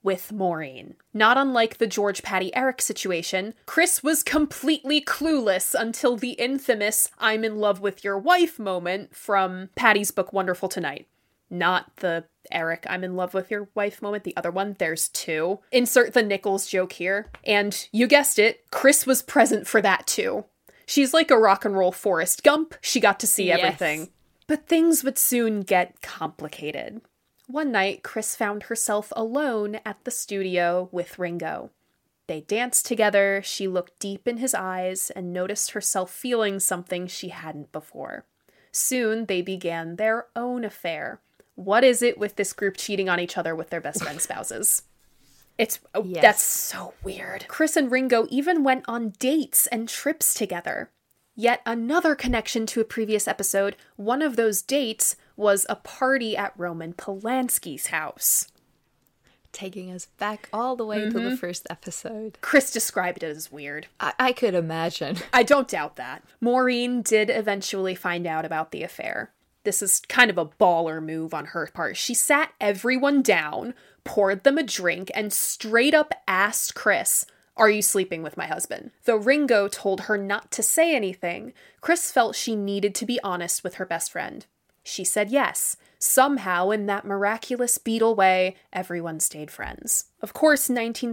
with Maureen. Not unlike the George Patty Eric situation, Chris was completely clueless until the infamous "I'm in love with your wife" moment from Patty's book Wonderful Tonight. Not the Eric "I'm in love with your wife" moment, the other one. There's two. Insert the Nichols joke here. And you guessed it, Chris was present for that too. She's like a rock and roll Forrest Gump. She got to see everything. But things would soon get complicated. One night, Chris found herself alone at the studio with Ringo. They danced together, she looked deep in his eyes, and noticed herself feeling something she hadn't before. Soon, they began their own affair. What is it with this group cheating on each other with their best friend spouses? That's so weird. Chris and Ringo even went on dates and trips together. Yet another connection to a previous episode, one of those dates was a party at Roman Polanski's house. Taking us back all the way to the first episode. Chris described it as weird. I could imagine. I don't doubt that. Maureen did eventually find out about the affair. This is kind of a baller move on her part. She sat everyone down, poured them a drink, and straight up asked Chris, "Are you sleeping with my husband?" Though Ringo told her not to say anything, Chris felt she needed to be honest with her best friend. She said yes. Somehow, in that miraculous Beatle way, everyone stayed friends. Of course,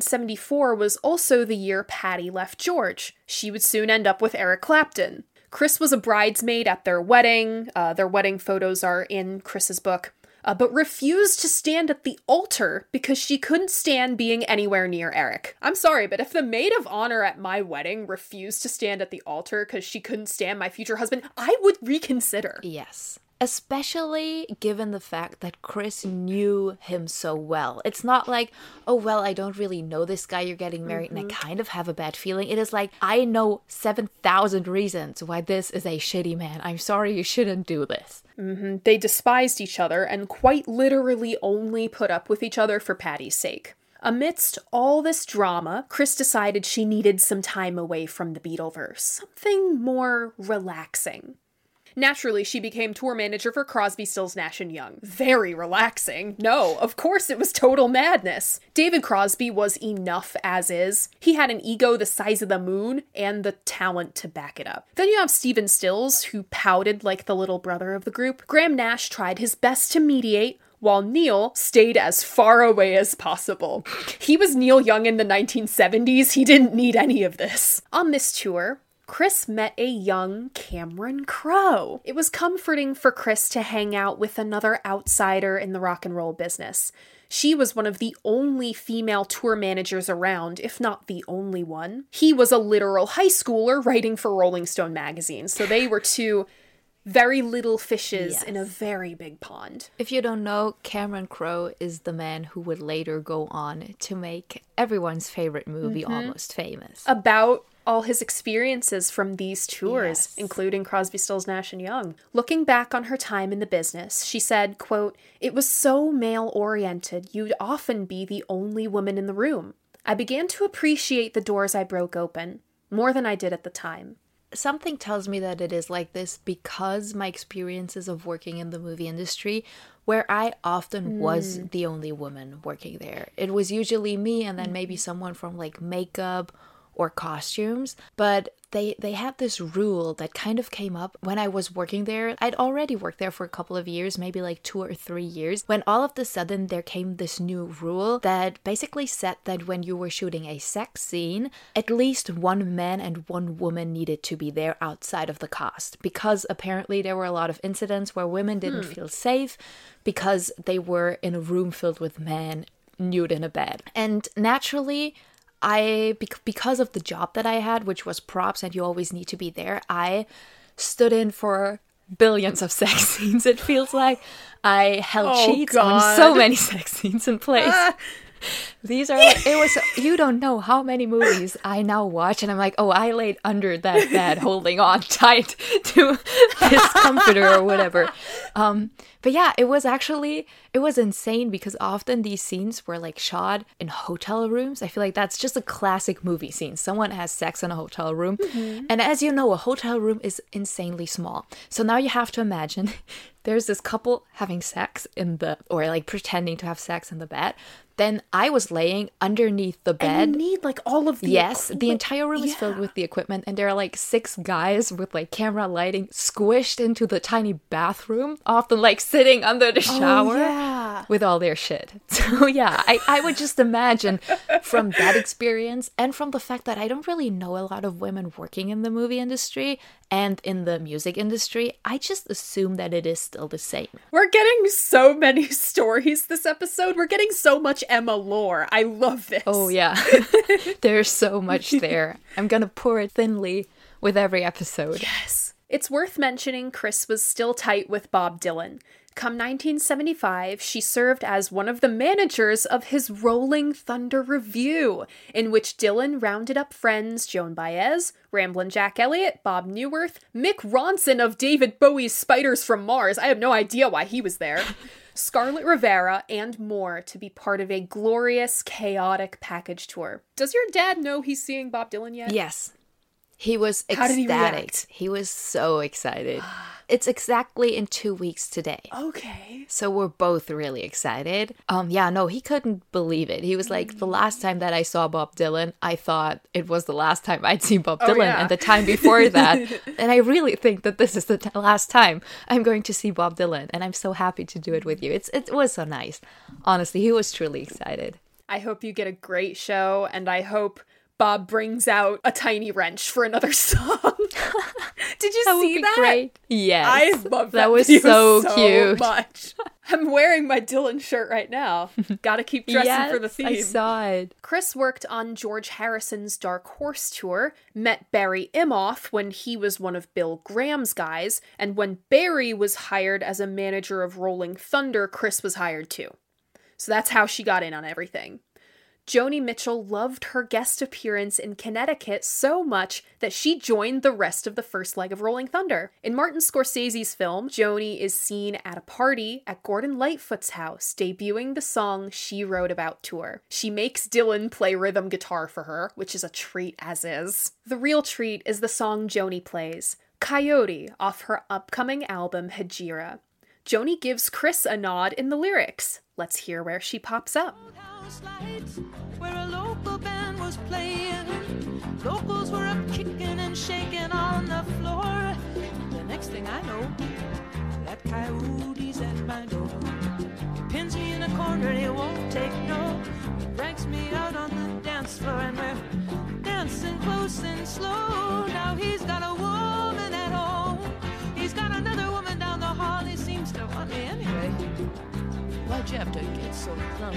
1974 was also the year Patty left George. She would soon end up with Eric Clapton. Chris was a bridesmaid at their wedding. Their wedding photos are in Chris's book. But refused to stand at the altar because she couldn't stand being anywhere near Eric. I'm sorry, but if the maid of honor at my wedding refused to stand at the altar because she couldn't stand my future husband, I would reconsider. Yes. Especially given the fact that Chris knew him so well. It's not like, oh, well, I don't really know this guy, you're getting married, and I kind of have a bad feeling. It is like, I know 7,000 reasons why this is a shitty man. I'm sorry, you shouldn't do this. They despised each other and quite literally only put up with each other for Patty's sake. Amidst all this drama, Chris decided she needed some time away from the Beatleverse. Something more relaxing. Naturally, she became tour manager for Crosby, Stills, Nash & Young. Very relaxing. No, of course it was total madness. David Crosby was enough as is. He had an ego the size of the moon and the talent to back it up. Then you have Stephen Stills, who pouted like the little brother of the group. Graham Nash tried his best to mediate, while Neil stayed as far away as possible. He was Neil Young in the 1970s. He didn't need any of this. On this tour, Chris met a young Cameron Crowe. It was comforting for Chris to hang out with another outsider in the rock and roll business. She was one of the only female tour managers around, if not the only one. He was a literal high schooler writing for Rolling Stone magazine, so they were two very little fishes in a very big pond. If you don't know, Cameron Crowe is the man who would later go on to make everyone's favorite movie, Almost Famous. About all his experiences from these tours, including Crosby, Stills, Nash & Young. Looking back on her time in the business, she said, quote, "It was so male-oriented, you'd often be the only woman in the room. I began to appreciate the doors I broke open, more than I did at the time." Something tells me that it is like this because my experiences of working in the movie industry, where I often was the only woman working there. It was usually me and then maybe someone from like makeup or costumes, but they had this rule that kind of came up when I was working there. I'd already worked there for a couple of years, maybe like 2 or 3 years, when all of a sudden there came this new rule that basically said that when you were shooting a sex scene, at least one man and one woman needed to be there outside of the cast, because apparently there were a lot of incidents where women didn't feel safe because they were in a room filled with men nude in a bed. And naturally, because of the job that I had, which was props and you always need to be there, I stood in for billions of sex scenes. It feels like I held sheets on so many sex scenes in place. These are, you don't know how many movies I now watch and I'm like, oh, I laid under that bed holding on tight to this comforter or whatever. But yeah, it was insane because often these scenes were like shot in hotel rooms. I feel like that's just a classic movie scene. Someone has sex in a hotel room. And as you know, a hotel room is insanely small. So now you have to imagine there's this couple having sex or like pretending to have sex in the bed. Then I was laying underneath the bed. And you need like all of the Yes, the entire room is filled Yeah. with the equipment, and there are like 6 guys with like camera lighting squished into the tiny bathroom, often like sitting under the shower yeah. with all their shit. So yeah, I would just imagine from that experience and from the fact that I don't really know a lot of women working in the movie industry and in the music industry, I just assume that it is still the same. We're getting so many stories this episode. We're getting so much Emma lore. I love this. Oh yeah, there's so much there. I'm gonna pour it thinly with every episode. Yes. It's worth mentioning Chris was still tight with Bob Dylan. Come 1975, she served as one of the managers of his Rolling Thunder Revue, in which Dylan rounded up friends Joan Baez, Ramblin' Jack Elliott, Bob Newirth, Mick Ronson of David Bowie's Spiders from Mars. I have no idea why he was there. Scarlett Rivera, and more to be part of a glorious, chaotic package tour. Does your dad know he's seeing Bob Dylan yet? Yes. He was ecstatic. How did he react? He was so excited. It's exactly in 2 weeks today. Okay. So we're both really excited. Yeah, no, he couldn't believe it. He was like, the last time that I saw Bob Dylan, I thought it was the last time I'd seen Bob Dylan, yeah. and the time before that. And I really think that this is the last time I'm going to see Bob Dylan, and I'm so happy to do it with you. It was so nice. Honestly, he was truly excited. I hope you get a great show, and I hope Bob brings out a tiny wrench for another song. Did you That would see be that? great. Yes. I love that. That was video so cute. much. I'm wearing my Dylan shirt right now. Gotta keep dressing for the theme. I saw it. Chris worked on George Harrison's Dark Horse tour, met Barry Imhoff when he was one of Bill Graham's guys, and when Barry was hired as a manager of Rolling Thunder, Chris was hired too. So that's how she got in on everything. Joni Mitchell loved her guest appearance in Connecticut so much that she joined the rest of the first leg of Rolling Thunder. In Martin Scorsese's film, Joni is seen at a party at Gordon Lightfoot's house, debuting the song She Wrote About tour. She makes Dylan play rhythm guitar for her, which is a treat as is. The real treat is the song Joni plays, Coyote, off her upcoming album Hejira. Joni gives Chris a nod in the lyrics. Let's hear where she pops up. House lights, where a local band was playing. Locals were up kicking and shaking on the floor. The next thing I know, that coyote's at my door. He pins me in a corner, he won't take no. He drags me out on the dance floor and we're dancing close and slow. Now he's got a woman at home. He's got another woman down the hall. He seems to want me anyway. Why'd you have to get so drunk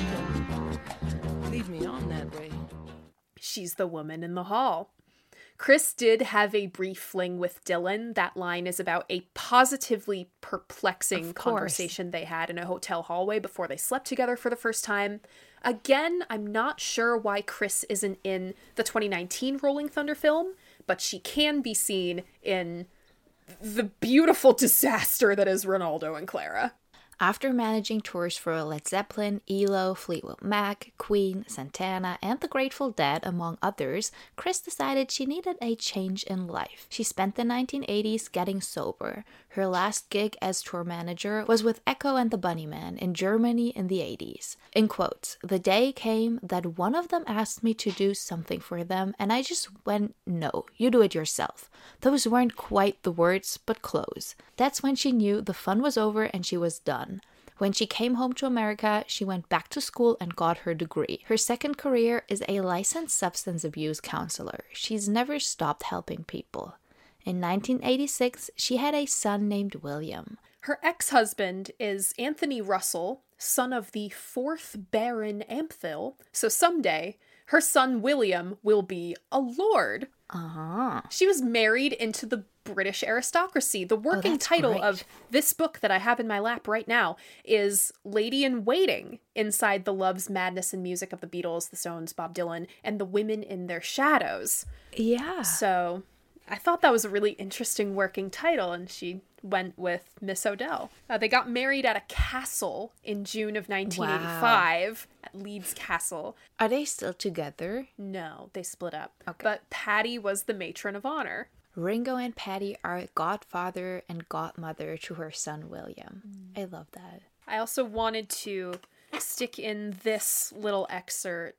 and lead me on that way? She's the woman in the hall. Chris did have a brief fling with Dylan. That line is about a positively perplexing Of course. conversation they had in a hotel hallway before they slept together for the first time. Again, I'm not sure why Chris isn't in the 2019 Rolling Thunder film, but she can be seen in the beautiful disaster that is Ronaldo and Clara. After managing tours for Led Zeppelin, ELO, Fleetwood Mac, Queen, Santana, and the Grateful Dead, among others, Chris decided she needed a change in life. She spent the 1980s getting sober. Her last gig as tour manager was with Echo and the Bunnymen in Germany in the 80s. In quotes, "The day came that one of them asked me to do something for them, and I just went, no, you do it yourself. Those weren't quite the words, but close. That's when she knew the fun was over and she was done. When she came home to America, she went back to school and got her degree. Her second career is a licensed substance abuse counselor. She's never stopped helping people. In 1986, she had a son named William. Her ex-husband is Anthony Russell, son of the 4th Baron Ampthill, so someday her son William will be a lord. She was married into the British aristocracy. The working that's title great. of this book that I have in my lap right now is Lady in Waiting, inside the loves, madness, and music of the Beatles, the Stones, Bob Dylan, and the women in their shadows. Yeah. So I thought that was a really interesting working title, and she went with Miss Odell. They got married at a castle in June of 1985 at Leeds Castle. Are they still together? No, they split up. Okay. But Patty was the matron of honor. Ringo and Patty are godfather and godmother to her son William. I love that. I also wanted to stick in this little excerpt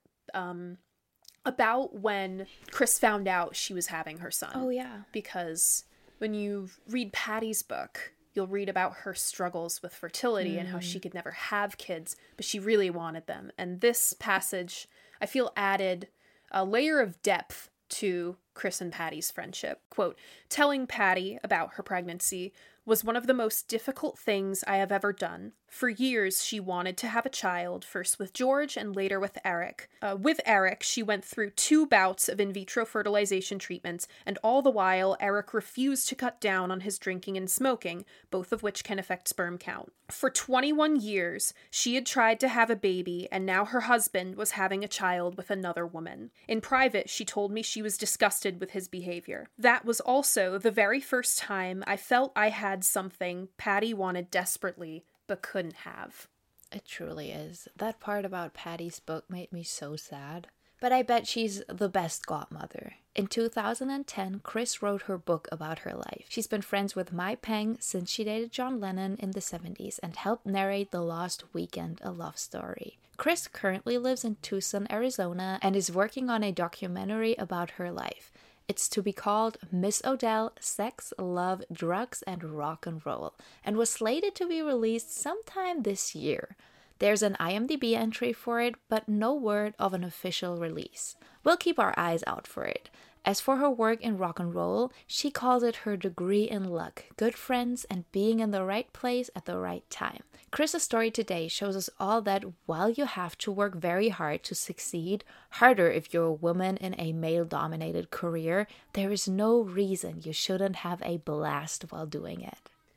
about when Chris found out she was having her son. Oh, yeah. Because when you read Patty's book, you'll read about her struggles with fertility and how she could never have kids, but she really wanted them. And this passage, I feel, added a layer of depth to Chris and Patty's friendship. Quote, telling Patty about her pregnancy was one of the most difficult things I have ever done. For years, she wanted to have a child, first with George and later with Eric. With Eric, she went through 2 bouts of in vitro fertilization treatments, and all the while, Eric refused to cut down on his drinking and smoking, both of which can affect sperm count. For 21 years, she had tried to have a baby, and now her husband was having a child with another woman. In private, she told me she was disgusted with his behavior. That was also the very first time I felt I had something Patty wanted desperately, but couldn't have. It truly is. That part about Patty's book made me so sad. But I bet she's the best godmother. In 2010, Chris wrote her book about her life. She's been friends with Mai Peng since she dated John Lennon in the 70s and helped narrate The Lost Weekend, a love story. Chris currently lives in Tucson, Arizona, and is working on a documentary about her life. It's to be called Miss Odell, Sex, Love, Drugs, and Rock and Roll, and was slated to be released sometime this year. There's an IMDb entry for it, but no word of an official release. We'll keep our eyes out for it. As for her work in rock and roll, she calls it her degree in luck, good friends, and being in the right place at the right time. Chris's story today shows us all that while you have to work very hard to succeed, harder if you're a woman in a male-dominated career, there is no reason you shouldn't have a blast while doing it.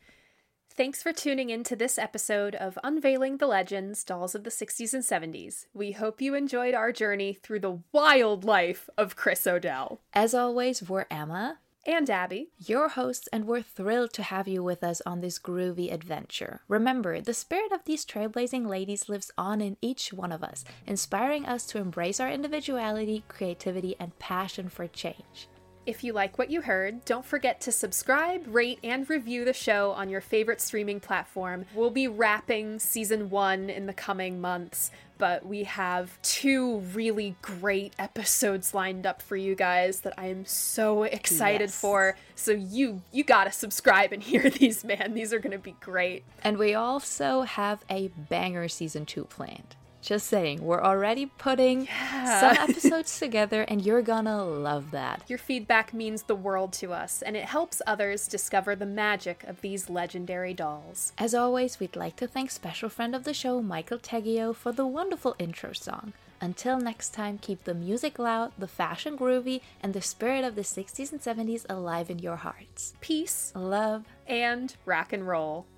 Thanks for tuning in to this episode of Unveiling the Legends, Dolls of the 60s and 70s. We hope you enjoyed our journey through the wild life of Chris Odell. As always, we're Emma and Abby, your hosts, and we're thrilled to have you with us on this groovy adventure. Remember, the spirit of these trailblazing ladies lives on in each one of us, inspiring us to embrace our individuality, creativity, and passion for change. If you like what you heard, don't forget to subscribe, rate, and review the show on your favorite streaming platform. We'll be wrapping season 1 in the coming months, but we have 2 really great episodes lined up for you guys that I am so excited for. So you gotta subscribe and hear these, man. These are gonna be great. And we also have a banger season 2 planned. Just saying, we're already putting some episodes together, and you're gonna love that. Your feedback means the world to us, and it helps others discover the magic of these legendary dolls. As always, we'd like to thank special friend of the show, Michael Teggio, for the wonderful intro song. Until next time, keep the music loud, the fashion groovy, and the spirit of the 60s and 70s alive in your hearts. Peace, love, and rock and roll.